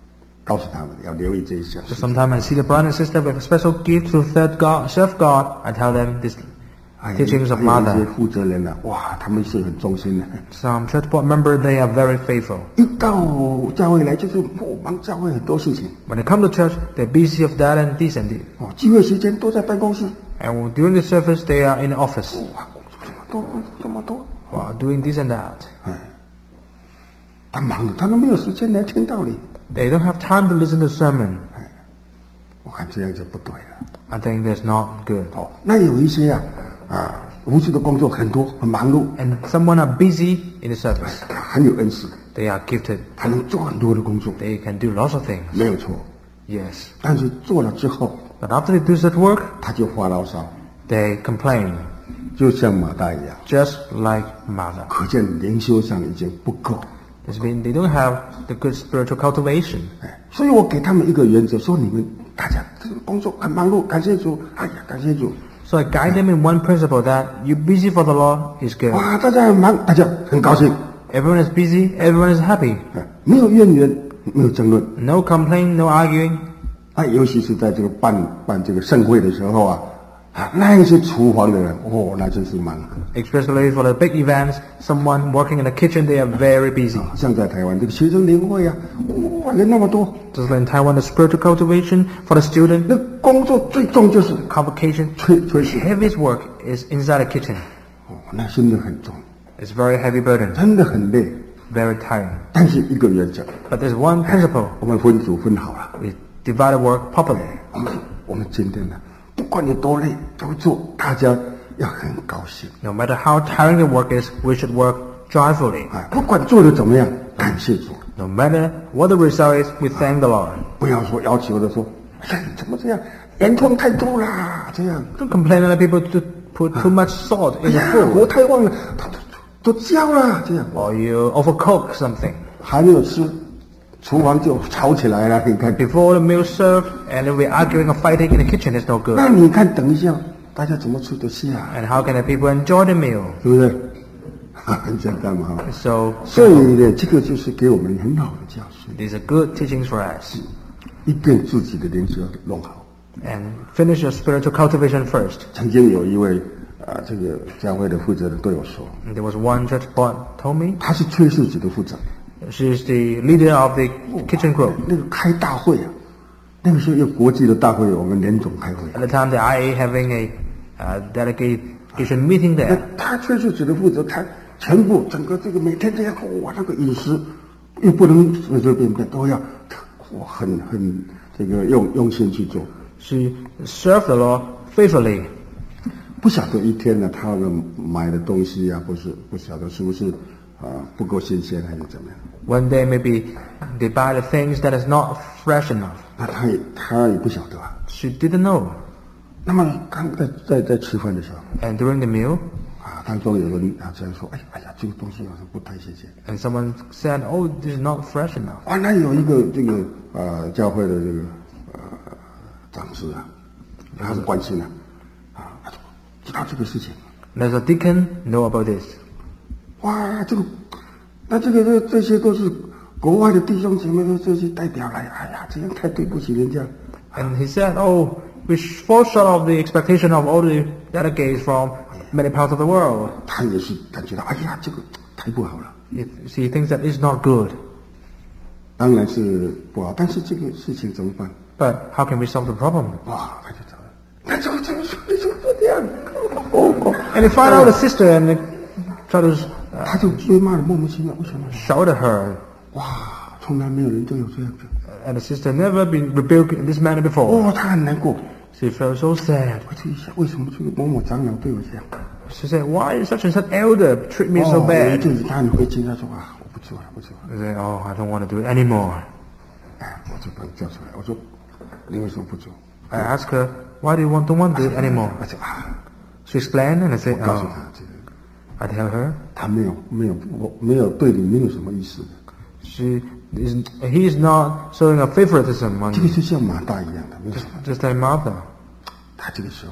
告诉他们要留意这一项。 So sometimes I see the brother and sister with a special gift to serve God, serve God. I tell them this 哎 teachings of 还有一些 mother. 负责人呢、哇，他们是很忠心的。 Some church board member, they are very faithful. 一到教会来就是哦忙教会很多事情， When they come to church, they're busy of that and this and this. 哦，聚会时间都在办公室， And during the service, they are in the office, 哇，工作这么多，工作这么多， while doing this and that. 哎，他忙的，他都没有时间来听道理。 They don't have time to listen to sermon. 我看这样就不对了。 I think that's not good. 哦，那有一些啊啊，无私的工作很多，很忙碌， And someone are busy in the service. 他很有恩赐， They are gifted. 他能做很多的工作， They can do lots of things. 没有错。 Yes. 但是做了之后， But after they do that work, 他就发牢骚， they complain, 就像马大一样。 just like mother. 可见灵修上已经不够。 This means they don't have the good spiritual cultivation. 哎，所以我给他们一个原则，说你们大家这个工作很忙碌，感谢主，哎呀，感谢主。 So I guide them in one principle that you're busy for the Lord is good. 哇，大家很忙，大家很高兴， Everyone is busy, everyone is happy. 哎，没有怨言，没有争论。 No complaint, no arguing. 啊，尤其是在这个办办这个盛会的时候啊，啊，那一些厨房的人，哦，那真是忙。 Especially for the big events, someone working in the kitchen, they are very busy. 像在台湾这个学生联会啊，哇，人那么多， Just like in Taiwan, the spiritual cultivation for the student, 那工作最重就是 convocation, 炊炊 the 事， heaviest work is inside the kitchen. 哦，那真的很重， It's very heavy burden, 真的很累。 very tiring. 但是一个原则， But there's one principle. 我们分组分好了。 We divide the work properly. 我们我们今天呢，不管有多累，都做，大家要很高兴。 No matter how tiring the work is, we should work joyfully. 啊，不管做的怎么样，感谢主， No matter what the result is, we thank the Lord. 不要说要求的说，哎呀，你怎么这样，盐葱太多啦，这样， Don't complain that people to put too much salt 哎 in the 呀， food, 火太旺了，它都都焦了，这样， or you overcook something. 还没有吃，厨房就吵起来了，你看。 Before the meal served, and then we're arguing or fighting in the kitchen, it's no 那 good. 你看，等一下大家怎么吃得下， And how can the people enjoy the meal? 对不对？很简单嘛，哈。 So, 所以呢，这个就是给我们很好的教训， these are good teachings for us. 一定自己的灵修要弄好。 And finish your spiritual cultivation first. 曾经有一位啊、这个教会的负责人对我说， And there was one church board told me, 他是炊事组的负责， she's the leader of the kitchen group. 那个开大会啊，那个时候有国际的大会，我们联总开会， At the time, the I A having a uh, delegation meeting 那 there. 他炊事组的负责，他全部整个这个每天这样，哇，那个饮食又不能随随便便，都要哇很很这个用用心去做。 She served the Lord faithfully. 不晓得一天呢，他们买的东西啊，不是不晓得是不是啊、不够新鲜还是怎么样？ One day, maybe they buy the things that is not fresh enough. 那他也他也不晓得啊。 She didn't know. 那么刚在在在吃饭的时候 And during the meal, 啊，当中有人啊这样说，哎哎呀，这个东西好像不太新鲜。 and someone said, "Oh, this is not fresh enough." 啊，那有一个这个呃教会的这个呃长师啊，他很关心啊，啊，他就知道这个事情。 There's a deacon know about this. 哇，这个，那这个这这些都是国外的弟兄姐妹的这些代表来，哎呀，这样太对不起人家。 And he said, "Oh, we fall short of the expectation of all the delegates from many parts of the world." 他也是感觉到，哎呀，这个太不好了。 It, she thinks that it's not good. 当然是不好，但是这个事情怎么办？ But how can we solve the problem? 哇，他就找了，那怎么怎么说？你怎么这样？哦哦， And they find out the sister and they try to uh, 他就追骂的莫名其妙，为什么？ shout at her. 哇，从来没有人都有这样子。 And the sister never been rebuked in this manner before. 哦，他很难过。 She felt so sad. 我这一下，为什么这个某某长老对我这样？ She said, "Why is such and such elder treat me so 哦， bad?" 对，他很灰心，他说啊，我不做了，不做了。 She said, "Oh, I don't want to do it anymore." 哎，我就把他叫出来，我说你为什么不做？ I asked her, "Why do you want don't want to do it anymore?" 他说啊， She explained, and I said, 告诉 "Oh." 他这个。 I tell her, 他没有没有我没有对你没有什么意思的， she is he is not showing a favoritism on 这个 you, 就像马大一样的，没有什么。 just like Martha. 他这个时候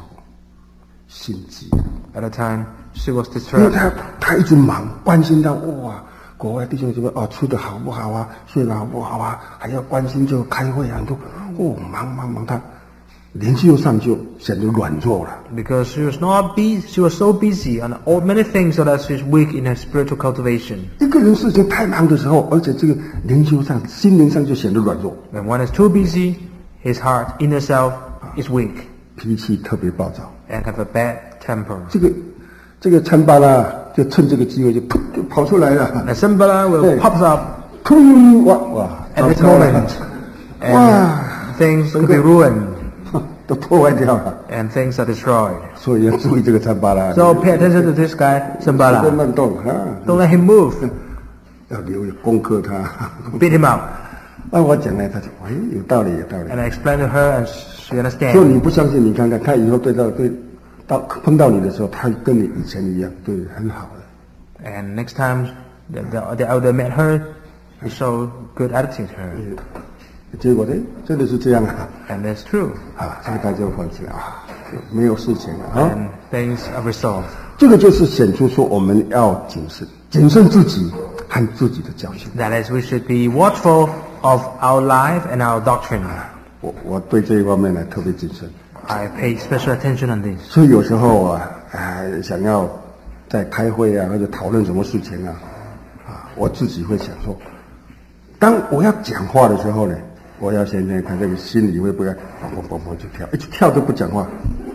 心急， At the time, she was 因为 disturbed 他他一直忙，关心到哇， 国外弟兄姊妹哦，吃的好不好啊，睡得好不好啊，还要关心就开会啊，都哦忙忙忙，他灵修上就显得软弱了。 Because she was not busy, she was so busy on all many things, so that she's weak in her spiritual cultivation. 一个人事情太忙的时候，而且这个灵修上、心灵上就显得软弱。 When one is too busy, his heart, inner self, is weak 脾气特别暴躁， and have a bad temper. 这个这个参巴拉就趁这个机会就噗就跑出来了， And Sanballat will Hey. pop up 突哇哇 at this 糟糕了 moment, and 哇 things could be ruined 都破坏掉了， and things are destroyed. 所以要注意这个参巴拉， So pay attention to this guy, 不能 Sanballat. 乱动啊， Don't let him move. 要留意攻克他。 Beat him up. 那我讲呢，他就哎有道理有道理 And。I explained to her, and she 说 understands. 你不相信，你看看他以后对到对到碰到你的时候，他跟你以前一样，对很好的。 And next time the, the, the elder met her, he showed good attitude to her. 结果呢，真的是这样啊 And that's true. 啊，所以他就放弃了啊，没有事情了啊。 And things are resolved. 这个就是显出说我们要谨慎，谨慎自己和自己的教训。 That is, we should be watchful of our life and our doctrine. 我我对这一方面呢特别谨慎， I pay special attention on this. 所以有时候啊，哎，想要在开会啊或者讨论什么事情啊，啊，我自己会想说，当我要讲话的时候呢，我要先先看这个心里会不会砰砰砰砰就跳，一直跳就不讲话。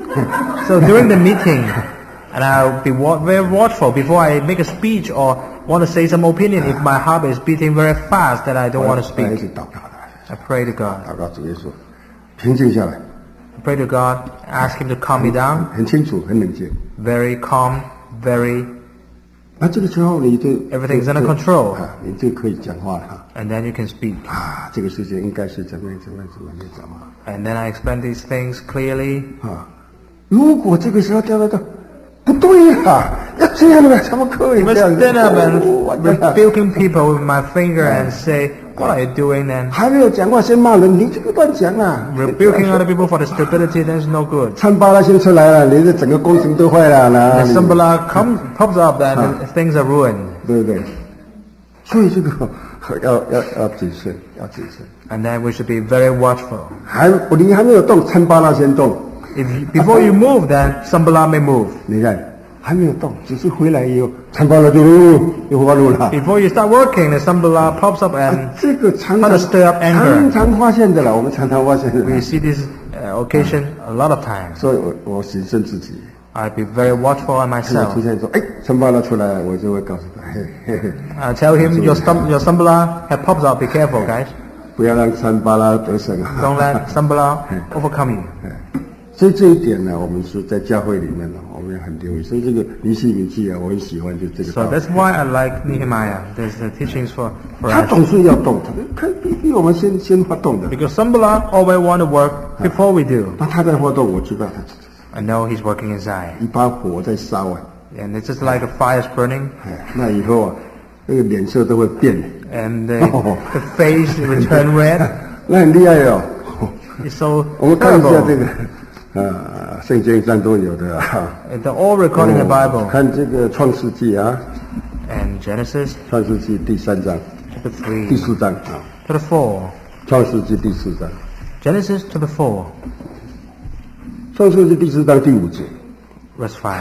So during the meeting, and I'll be wa- very watchful before I make a speech or want to say some opinion. If my heart is beating very fast, that I don't want to 我要一 speak. 直祷告的， I pray to God. 祷告主耶稣，平静下来， I pray to God. Ask Him to calm me down. 很清楚，很冷静。 Very calm, very, 那这个时候你就 Everything's 就 under 就 control. 啊，你就可以讲话了哈。 and then you can speak. 啊，这个事情应该是怎么样怎么样怎么样怎么样 And then I explain these things clearly. 啊？如果这个时候掉到到，不对呀、要这样的，怎么可以 I 这样 stand up 我 and 完蛋了 rebuking people with my finger and say, "What are you doing then?" 还没有讲话，先骂人，你这个乱讲啊！ Rebuking other people for the stupidity, that's no good. 参巴拉先出来了，你这整个工程都坏了，哪 And 里 Sanballat comes, pops up, then things are ruined. 对不对？所以这个要要要谨慎，要谨慎。 And then we should be very watchful. 还你还没有动，参巴拉先动。 If you, before you move, then Sanballat may move. 你看还没有动，只是回来以后，参巴拉就又又发怒了。 Before you start working, the Sanballat pops up 啊 and 这个常 how 常 to stir up 常 anger. 常发现的了，我们常常发现的。 We see this uh, occasion a lot of times. 所以我我谨慎自己。 I'll be very watchful on 现在出 myself. 现说，哎，参巴拉出来，我就会告诉他，嘿嘿嘿， I tell him, your, stum- your Sanballat have popped up, be careful, guys. 不要让参巴拉得胜啊。 Don't let Sanballat overcome you. 所以这一点呢，我们是在教会里面呢，我们也很留意。所以这个尼希米记啊，我很喜欢就这个 So 道理。 that's why I like Nehemiah. There's the teachings for, for 他 us. 总是要动，他看比比我们先先发动的。 Because Sanballat always want to work before we do. 那他在发动，我知道他 I know he's working inside. 一把火在烧啊， And it's just like a fire's burning. 哎，那以后啊，那个脸色都会变， And the, the face will turn red. 那很厉害哦。 It's so 我们看一下这 terrible. 个，啊，圣经上都有的啊。 They're all recorded in the 哦 Bible. 看这个创世纪啊， And Genesis 创世纪第三章、 chapter 第 three, 四章啊， chapter four. 创世纪第四章， Genesis chapter four, 创世纪第四章第五节， verse five.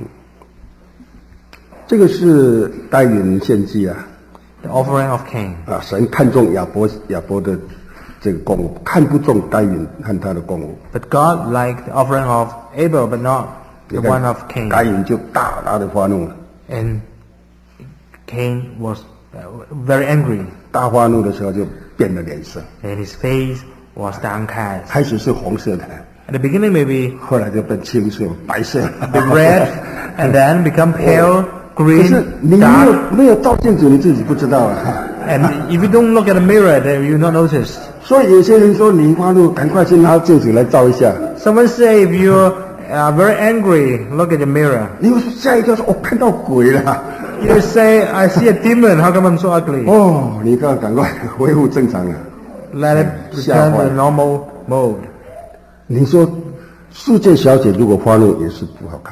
这个是该隐献祭啊， The offering of Cain. 啊，神看重亚伯亚伯的这个供物，看不重该隐和他的供物。 But God liked the offering of Abel, but not 你 the 看 one of Cain. 该隐就大大的发怒了， And Cain was uh, very angry, 大发怒的时候就变了脸色， and his face was downcast. 开始是红色的， At the beginning, maybe 后来就变青色、白色。 be red, and then become pale, 可 green, 是你没有 dark. 没有照镜子，你自己不知道啊。 And if you don't look at the mirror, then you not notice. 所以有些人说你发怒，赶快去拿镜子来照一下。 Someone say if you're uh, very angry, look at the mirror. 你会吓一跳说，我、哦、看到鬼了。 You say, I see a demon, how come I'm so ugly? 哦，你看，赶快恢复正常了。 Let it return to the normal mode. 你说世界小姐如果发怒也是不好看的。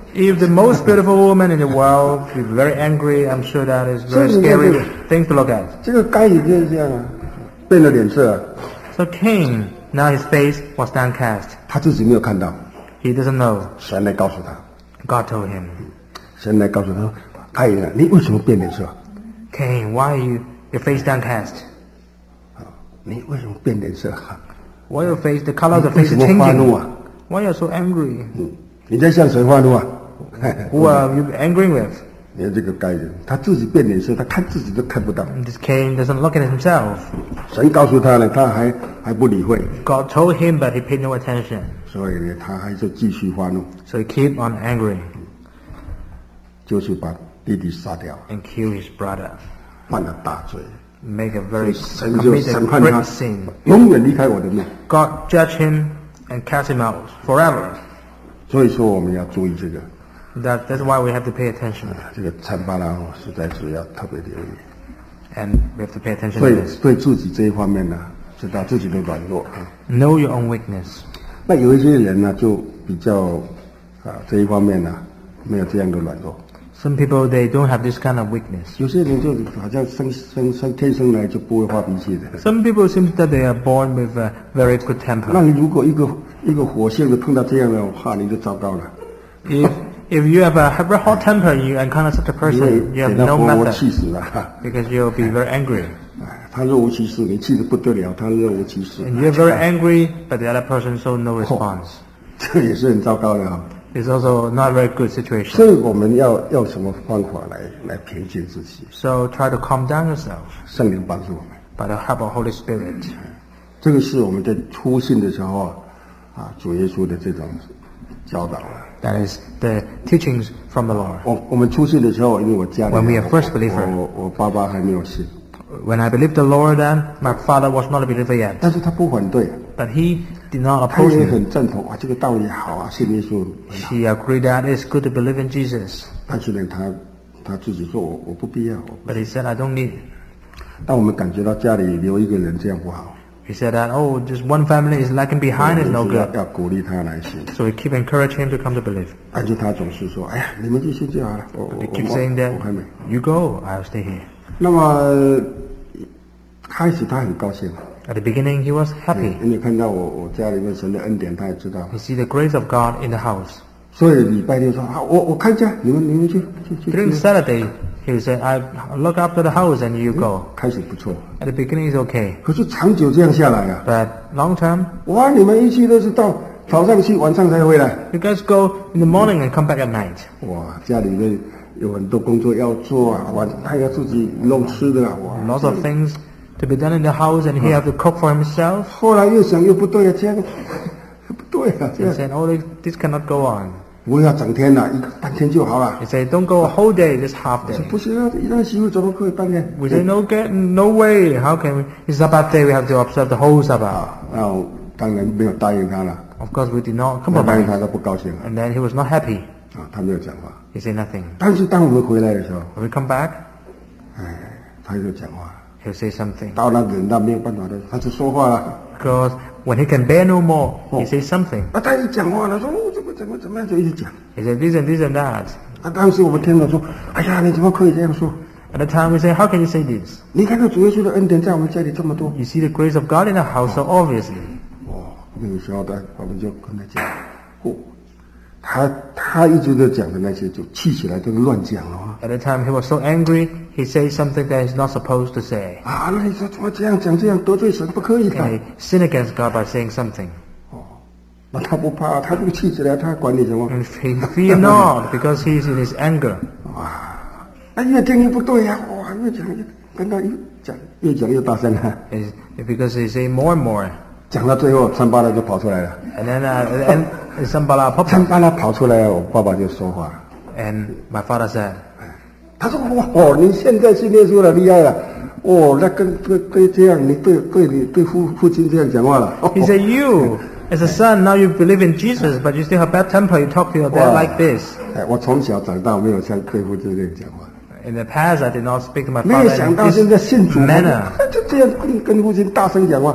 If the most beautiful woman in the world is very angry, I'm sure that is very scary thing to look at. 这个该隐就是这样啊，变了脸色啊， So Cain, now his face was downcast. 他自己没有看到， He doesn't know. 神来告诉他， God told him, 神来告诉他说，该隐啊，你为什么变脸色？ Cain, why are you your face downcast? 你为什么变脸色？ Why your face, the color of the 为 face 什 is 么发怒 changing? 啊？ Why are you so angry? 嗯，你在向谁发怒啊？ Who are you angry with? 你看这个该人，他自己变脸色，他看自己都看不到。 And this Cain doesn't look at himself. 神告诉他呢，他还还不理会， God told him, but he paid no attention. 所以呢，他还是继续发怒， So he kept on angry 就是把弟弟杀掉， and killed his brother. 犯了大罪， Make a very 神就 commit 审 a 判他 great sin. 永远离开我的面。 God judged him and cast him out forever. 所以说我们要注意这个， That, that's why we have to pay attention. 这个参巴拉哦，实在是要特别留意。 And we have to pay attention 所 to 以 this. 对自己这一方面呢，知道自己的软弱啊。 Know your own weakness. 那有一些人呢，就比较啊这一方面呢，没有这样的软弱。 Some people, they don't have this kind of weakness. 有些人就好像生生生天生来就不会发脾气的。 Some people seem that they are born with a very good 那 temper. 你如果一个一个火性的碰到这样的话，你就糟糕了。 If, if you have a very hot temper and you encounter such a 因为 person, you 给 have 他 no 活活 method 气死了。哈 because you'll be very angry. 哎，他若无其事，你气得不得了，他若无其事， And you're very angry, but the other person shows no response. 这也是很糟糕的哈。 It's also not a very good 所 situation. 以我们要要什么方法来来平静自己？ So try to calm down yourself 圣灵帮助我们。 by the help of Holy Spirit. 这个是我们在初信的时候啊，啊，主耶稣的这种教导啊。 That is the teachings from the Lord. 我我们初信的时候，因为我家里 When we are first believer. 我我爸爸还没有信， When I believed the Lord then, my father was not a believer yet. 但是他不反对， But he did not 他 oppose 也 me. 很赞同啊，这个道理好啊，信耶稣很好。 He agreed that it's good to believe in Jesus. 但是呢，他他自己说我我不必要。我不 But he said, I don't need it. 当我们感觉到家里留一个人这样不好， He said that, oh, just one family is lagging behind is no 我们就要 good. 要鼓励他来信。 So we keep encouraging him to come to believe. 但是他总是说，哎呀，你们去信就好了，我我 He 我 keeps saying 我 that, 我还没。 you go, I'll stay here. 那么开始他很高兴， At the beginning, he was happy. 因为看到我我家里面神的恩典，他也知道。 He see the grace of God in the house. 所以礼拜六说好，我我看家，你们你们去去去 During 去。 Saturday, he said, I look after the house and you go. 开始不错， At the beginning, it's okay. 可是长久这样下来啊， But long term, 哇，你们一去都是到早上去，晚上才回来。 you guys go in the morning and come back at night. 哇，家里面有很多工作要做啊，晚还要自己弄吃的啊，哇。 Lots of things to be done in the house and he have to cook for himself. 后来越想又不对啊，这样不对啊，这 He 样 said, oh, this- this cannot go on. 我要整天了，一个半天就好了。 He said, don't go a whole day, just half 我说 day. 不行啊，一旦媳妇怎么可以半天？ We say, no, get, no way. How can we? It's Sabbath day, we have to observe the whole Sabbath. 啊，那我当然没有答应他了， Of course, we did not 我答应 compromise. 他，他不高兴啊， And then he was not happy. 啊，他没有讲话。 He said nothing. 但是当我们回来的时候， When we come back, 哎，他就讲话。 he'll say something. 到那忍到没有办法的，他就说话了。 Because when he can bear no more, he Oh. says something. 啊，他一讲话了，说哦怎么怎么怎么样，就一直讲。 He said this and this and that. 啊，当时我们听了说，哎呀，你怎么可以这样说？ At the time, we say, how can you say this? 你看到主耶稣的恩典在我们家里这么多， You see the grace of God in the house, so obviously. 哦，那个时候的我们就跟他讲，哦，他他一直在讲的那些，就气起来就乱讲了啊。 At the time, he was so angry, he said something that he's not supposed to say. 啊，那你说怎么这样讲这样得罪神不可以的？ And he sinned against God by saying something. 哦，那他不怕，他这个气起来，他管你什么？ And he fear not, because he is in his anger. 哇，那越听越不对呀、哇，越讲越跟他越讲越讲越大声啊， It's because he say more and more. 讲到最后，参巴拉就跑出来了。 And then uh, and Sambala popped 参 up. 巴拉跑出来，我爸爸就说话， And my father said, 他说：“哇，哦，你现在信耶稣了，厉害了。哦，那跟跟跟这样，你对对你对父父亲这样讲话了。哦 he said, you, as a son, now you believe in Jesus, but you still have bad temper, you talk to your dad Wow. like this. 哎，我从小长大没有像对父亲这样讲话， In the past, I did not speak to my 没有 father 想 in 到现在信 this 主， manner. 就这样跟跟父亲大声讲话。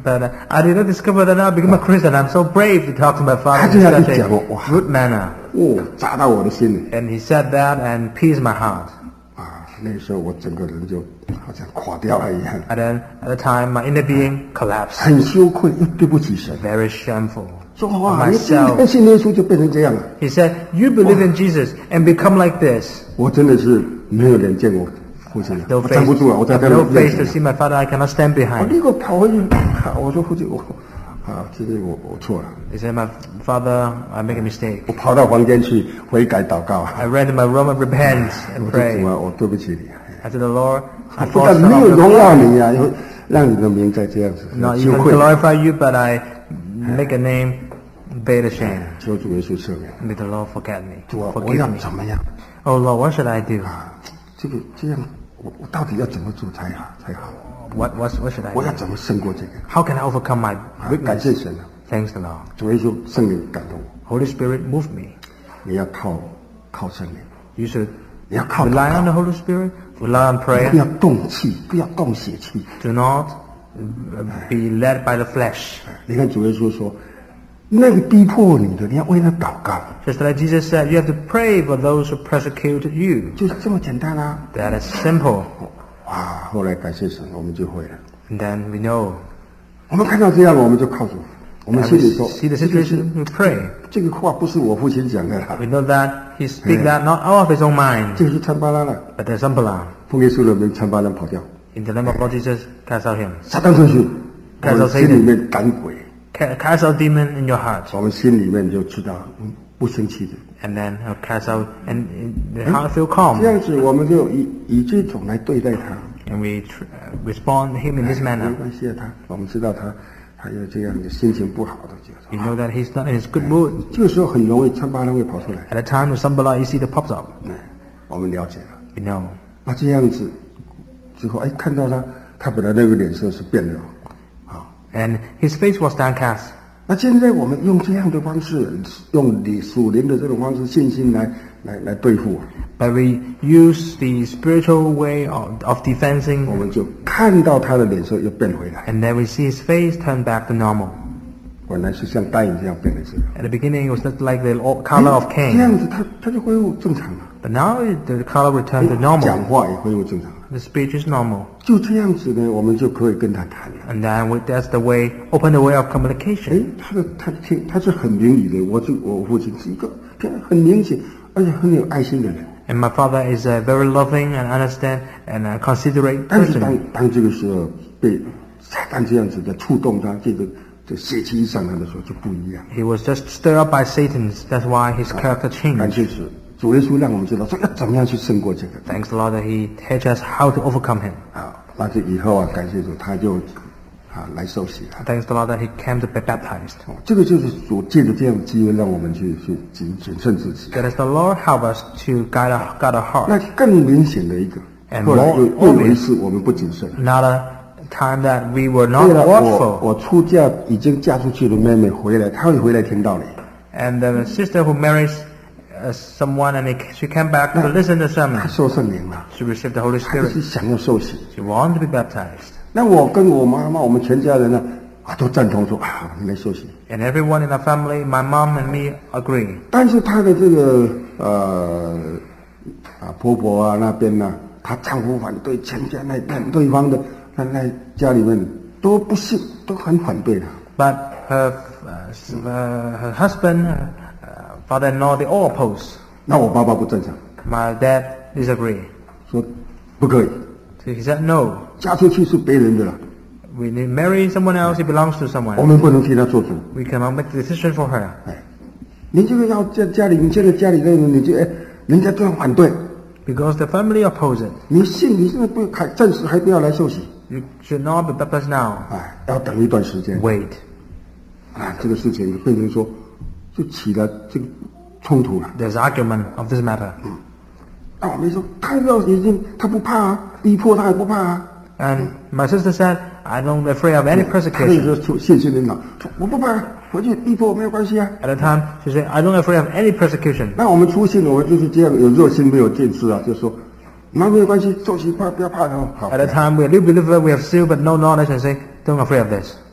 But uh, I did not discover that now I become a Christian. I'm so brave to talk to my 他 father 这 in 样一 such 讲， a 哇， good manner. 哦，扎到我的心里 And he said that and pierced my heart. 啊！那时候我整个人就好像垮掉了一样， And then at the time, my inner being collapsed. 很羞愧，又对不起神。 Very shameful. 说 of 哇，你今 myself. 天信耶稣就变成这样了， He said, you believe in Jesus and become like this. 我真的是没有脸见我父亲了， No 我站 face, 不住了，我在 I 这 have 里 no 面 face to 前 see my father. I cannot stand 我 behind. 立刻跑回去，啊我说父亲，我啊，今天我我错了， He said, my father, I make a mistake. 我跑到房间去悔改祷告， I ran to my room and repent 我 and 说主 pray. 啊，我对不起你， I said, the Lord, I 不 fall 但 short 没 of 有 your 荣耀 glory. 你啊，又让你的名再这样子 Not 羞 even 愧， glorify you, but I make a name bear the shame. 求主耶稣赦免。 May the Lord forget me. 主啊，我 Forgive 要 me. 怎么样 Oh Lord, what should I do? 啊？这个这样，我我到底要怎么做才好才好？ What, what, what should I 我要 do? 怎么胜过这个？ How can I overcome my 啊感 weakness? 谢神啊！ Thanks the Lord. 主耶稣圣灵感动我， Holy Spirit, move me. 你要靠靠圣灵， You should 你要靠祷 rely on 告 the Holy Spirit, rely on 不 prayer. 要动气，不要动血气。 Do not uh, be led by the flesh. 你看主耶稣说，那个逼迫你的，你要为他祷告， Just like Jesus said, you have to pray for those who persecute you. 就是这么简单啊！ That is simple. 哇，后来感谢神，我们就会了。 And then we know. 我们看到这样，我们就靠主，我们 And 心 we 里说， see the 这个是 situation, we pray. 这个话不是我父亲讲的啦， We know that he speak that not out of his own mind, 这个是参巴拉了。 but there's Sambala. 奉耶稣的名，参巴拉跑掉， In the name of Lord Jesus, cast out him. 撒旦出去，我 Cast 们 out 心里 Satan. 面赶鬼， Ca- Cast out demon in your heart. 我们心里面就知道，嗯，不生气的。 And then uh, cast out, and uh, the heart feel 这 calm. 样子，我们就以以这种来对待他。 And we tr- uh, respond to him in this 没 manner. 关系啊，他我们知道他他有这样的心情不好的，就 You know that he's not in his good mood. 这个时候很容易参巴拉会跑出来。 At the time when Sambala, you see the pops up. 哎，我们了解了。 We know. 那这样子之后，哎，看到他，他本来那个脸色是变了，好。 And his face was downcast. 那现在我们用这样的方式，用你属灵的这种方式，信心来来来对付啊， But we use the spiritual way of, of 我 defending, 们就看到他的脸色又变回来， and then we see his face turn back to normal. 本来是像大影这样变的这样。 At the beginning, it was not like the old color of 这样 Cain. 子他他就恢复正常了， But now it- the color returned to 讲 normal. 话也恢复正常了。 The speech is normal. 就这样子呢，我们就可以跟他谈了。 And then we, that's the way, open the way of 哎 communication.， 他的他听他是很明理的，我就我父亲是一个很明显而且很有爱心的人。 And my father is a very loving and understand and a considerate 但是当 person. 当这个时候被撒旦这样子的触动他，这个这血气一上来的时候就不一样。 He was just stirred up by Satan. That's why his character 感 changed. 谢主，主耶稣让我们知道说要怎么样去胜过这个 Thanks the Lord that he teaches us how to overcome him. 啊。那这以后啊，感谢主，他就啊来受洗了。 Thanks the Lord that he came to be baptized. 哦，这个就是主借着这样的机会，让我们去去谨谨慎自己。 That is the Lord help us to guide our, guide our 那 heart. 更明显的一个， And 后来又 more 又有一次我们不谨慎。 Another time that we were not 对了，我 watchful. 我出嫁已经嫁出去的妹妹回来，她会回来听道理。 And the sister who marries uh, someone and he, she came back to listen to 她 sermon. 受圣灵了， She received the Holy 她就 Spirit. 是想要受洗。 She wanted to be baptized. 那我跟我妈妈，我们全家人呢，啊，都赞同说啊，你来受洗。 And everyone in our family, my mom and me, agree. 但是她的这个呃啊婆婆啊那边呢，她丈夫反对，全家那那对方的那那家里面都不信，都很反对她。 But her, uh, s- uh, her husband, uh, uh, father-in-law, they all oppose. 那我爸爸不正常， My dad disagree. 说不可以， So he said, no, 嫁出去是别人的了， when you marry someone else, it belongs to 我 someone. 们不能替她做主。 We cannot make the decision for her. 哎，你这个要在家里，你现在家里的人，你就哎，人家都要反对， Because the family oppose it. 你信，你现在不还暂时还不要来受洗， You should not be baptized now. 哎，要等一段时间。 Wait. 啊，这个事情变成说，就起了这个冲突了。 There's argument of this matter. 那我们说，他要已经他不怕啊，逼迫他也不怕啊。 And my sister said, I don't afraid of any 他那 persecution. 时候出信心很好，说我不怕，回去逼迫我没有关系啊。 At the time, she said, I don't afraid of any persecution. 那我们出信，我们就是这样，有热心没有见识啊，就说那没有关系，受洗怕不要怕哦。好 At，the time, we're a new believer, we have zeal but no knowledge, and say, don't afraid of this.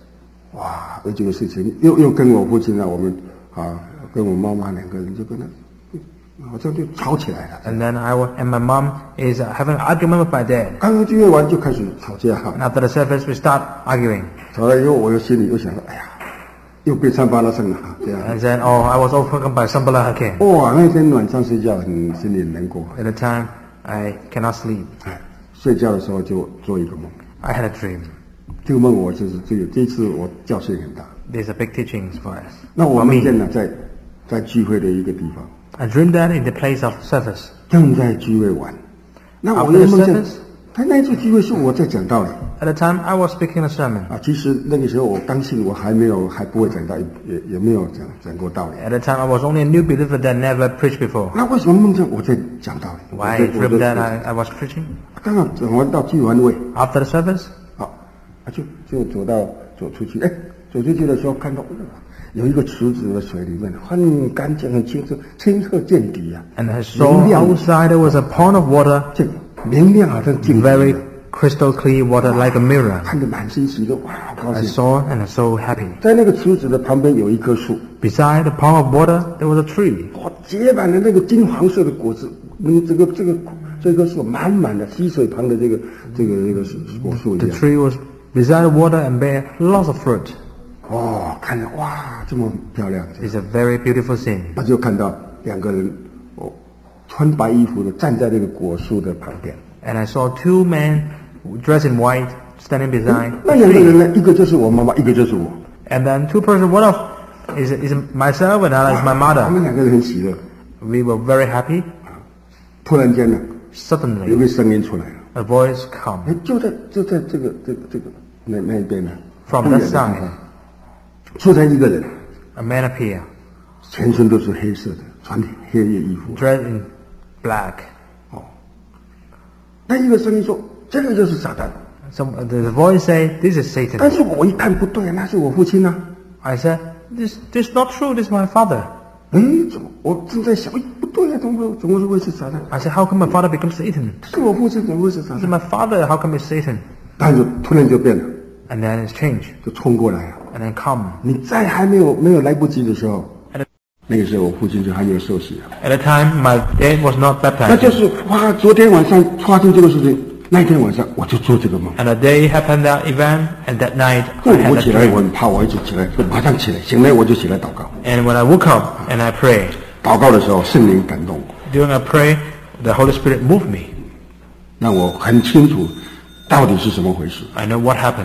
哇，为这个事情又又跟我父亲啊，我们啊跟我妈妈两个人就跟他好像就吵起来了。 And then I wa- and my mom is uh, having an argument with my dad. 刚刚聚会完就开始吵架哈 And，after the service, we start arguing. 吵了以后，我又心里又想说，哎呀，又被三八拉上了哈，这样。 And then, oh, I was overcome by Sambala again. 哇，那天晚上睡觉很心里很难过， At the time, I cannot sleep. 哎，睡觉的时候就做一个梦， I had a dream. 这个梦我就是这个这一次我教训很大。 There's a big teachings for us. 那我 For 梦 me, 见了在在聚会的一个地方， I dreamed that in the place of service. 正在聚会完，那我 After 又 the 梦见 service? 他那一次聚会是我在讲道理 At the time, I was speaking a sermon. 啊。其实那个时候我刚信，我还没有还不会讲道理，也也没有讲讲过道理。 At the time, I was only a new believer that never preached before. 那为什么梦见我在讲道理？ Why 我 I 在我 dreamed 在 that I, I was preaching? 刚好讲完到聚完会， After the service, 好，啊就就走到走出去，哎，走出去的时候看到，哇，有一个池子的水里面很干净、很清澈，清澈见底啊， and I saw 明亮， outside there was a pond of water, 这明亮好像镜子一 very 样， crystal clear water like a mirror. 看得满心喜乐，哇，好高 I 兴。 saw and I was so happy. 在那个池子的旁边有一棵树， Beside the pond of water, there was a tree. 哇，结满了那个金黄色的果子，嗯，这个这个这棵树满满的溪水旁的这个这个这个果树一 The 样。 tree was beside the water and bear lots of fruit. 哦，看着哇，这么漂亮， It's a very beautiful scene. 他就看到两个人，哦，穿白衣服的站在这个果树的旁边。 And I saw two men dressed in white standing beside 那 the 两个 tree. 人呢，一个就是我妈妈，一个就是我。 And then two persons, one of is, is myself and another is my 他 mother. 们两个人很喜乐。 We were very happy. 突然间呢，有 Suddenly, 个声音出来了， a voice come 哎，就在就在这个这个这个那那一边呢， from 不 that 远的地方 side. 出来一个人， A man appeared, 全身都是黑色的，穿黑夜衣服。 dressed in black. 哦，那一个声音说：“这个就是撒旦。 Some, the, the voice said, "This is ” Satan." 但是我一看不对，那是我父亲啊！ I said, "This, this is not true. This is my father." 哎，怎么？我正在想，哎，不对啊，怎么会怎么会是撒旦？ I said, "How come my father becomes Satan? 是我父亲，怎么会是撒 This is 旦？ my father. How come it's Satan?" 但是突然就变了， And then it's changed. 就冲过来啊！ And then come. 你在还没有没有来不及的时候 At the-， 那个时候我父亲就还没有受洗啊。 At the time, my dad was not 那 baptized. 就是哇，昨天晚上发生这个事情，那天晚上我就做这个梦。 And the day happened that event, and that night 我 I had 我 a 起来，我 dream. 很怕，我一直起来，就马上起来，醒来我就起来祷告。 And when I woke up and I prayed, 祷告的时候，圣灵感动我， during I pray, the Holy Spirit moved me. 让我很清楚到底是什么回事。 I know what happened.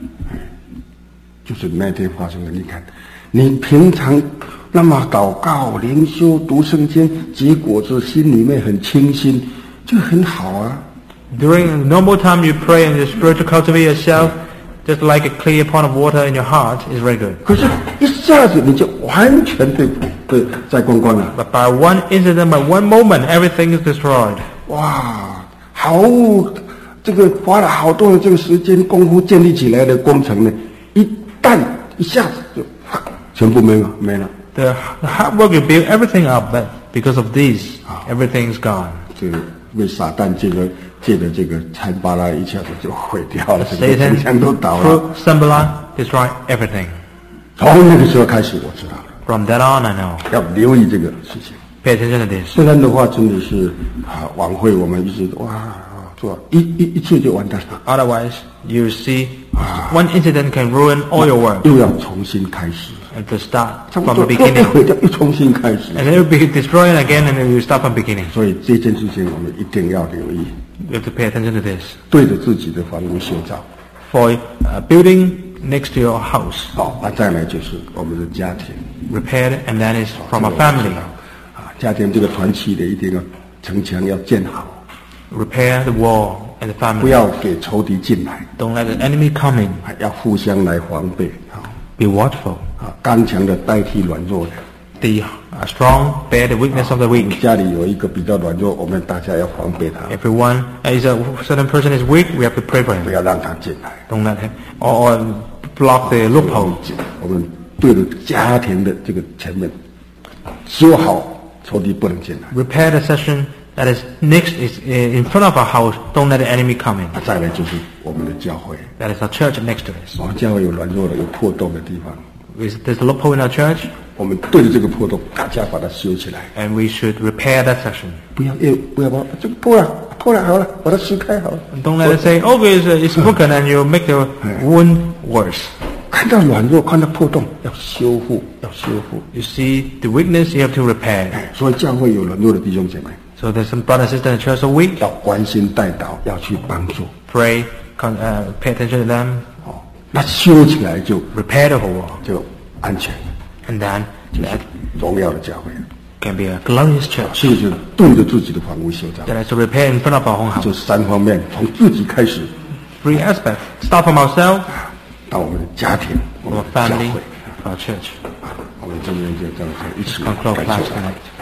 就是那天发生的。你看，你平常那么祷告、灵修、读圣经，结果是心里面很清新，就很好啊。 During normal time, you pray and you spiritually cultivate yourself, just like a clear pond of water in your heart is very good. 可是，一下子你就完全被被摘光光了。 But by one incident, by one moment, everything is destroyed. 哇，好，这个花了好多的这个时间功夫建立起来的工程呢，一旦一下子就哈全部没了，没了。 The, the hard work you build everything up, but because of this, everything is gone. 这个被撒旦借着借着这个参巴拉一下子就毁掉了，整个 Satan 城墙都倒了。 through Sambala destroy everything. 从那个时候开始，我知道了 From that on, I know. 要留意这个事情。 Pay attention to this. 不然的话，真的是啊，晚会我们一直哇做一一一次就完蛋了， Otherwise, you see, one incident can ruin all your work. 又要重新开始， And to start 差不 from 多 the 都被 beginning. 毁掉，又重新开始。 And then you'll be destroyed again, and then you start from beginning. 所以这件事情我们一定要留意， You have to pay attention to this. 对着自己的房屋修造。 For a building next to your house, 好，那再来就是我们的家庭， repaired, and then is from 这 a 个我们知 family. 道啊，家庭这个团契的一定要城墙要建好， Repair the wall and the 不 family. 要给仇敌进来， Don't let the enemy come in. 还要互相来防备啊 Be watchful. 啊，刚强的代替软弱的。 The uh, strong bear the weakness of the 我们 weak. 家里有一个比较软弱，我们大家要防备他， Everyone is a certain person is weak. We have to pray for 不 him. 要让他进来。 Don't let him or, or block the loophole. 我们对着家庭的这个前面修好，仇敌不能进来。 Repair the session That is, next is uh, in front of our house. Don't let the enemy come in. 再来就是我们的教会， That is our church next to us. 我们教会有软弱的、有破洞的地方， There's there's a loophole in our church, 我们对着这个破洞，大家把它修起来， and we should repair that section. 不要又不要把这个破了，破了好了，把它修开好了。 And don't let it say, oh, it's, uh, it's broken, and you make the wound worse. 看到软弱，看到破洞，要修复，要修复。 You see the weakness, you have to repair. 所以教会有软弱的弟兄姐妹， So there's some brother and sister in the church are weak. 要关心带导，要去帮助。 Pray, con, uh, pay attention to them, 哦，那修起来就 repair the whole wall, 就安全， and then 就是 that 荣耀的教会。 can be a glorious church. 这个就是对着自己的房屋修造， That is to repair in front of our own 这 house. 三方面，从自己开始， Three aspects. Start from ourselves, 到我们的家庭，我们 our 的教 family, 会。 our church. 我们今天就这样子一起 Conclude 感 class 受。 tonight.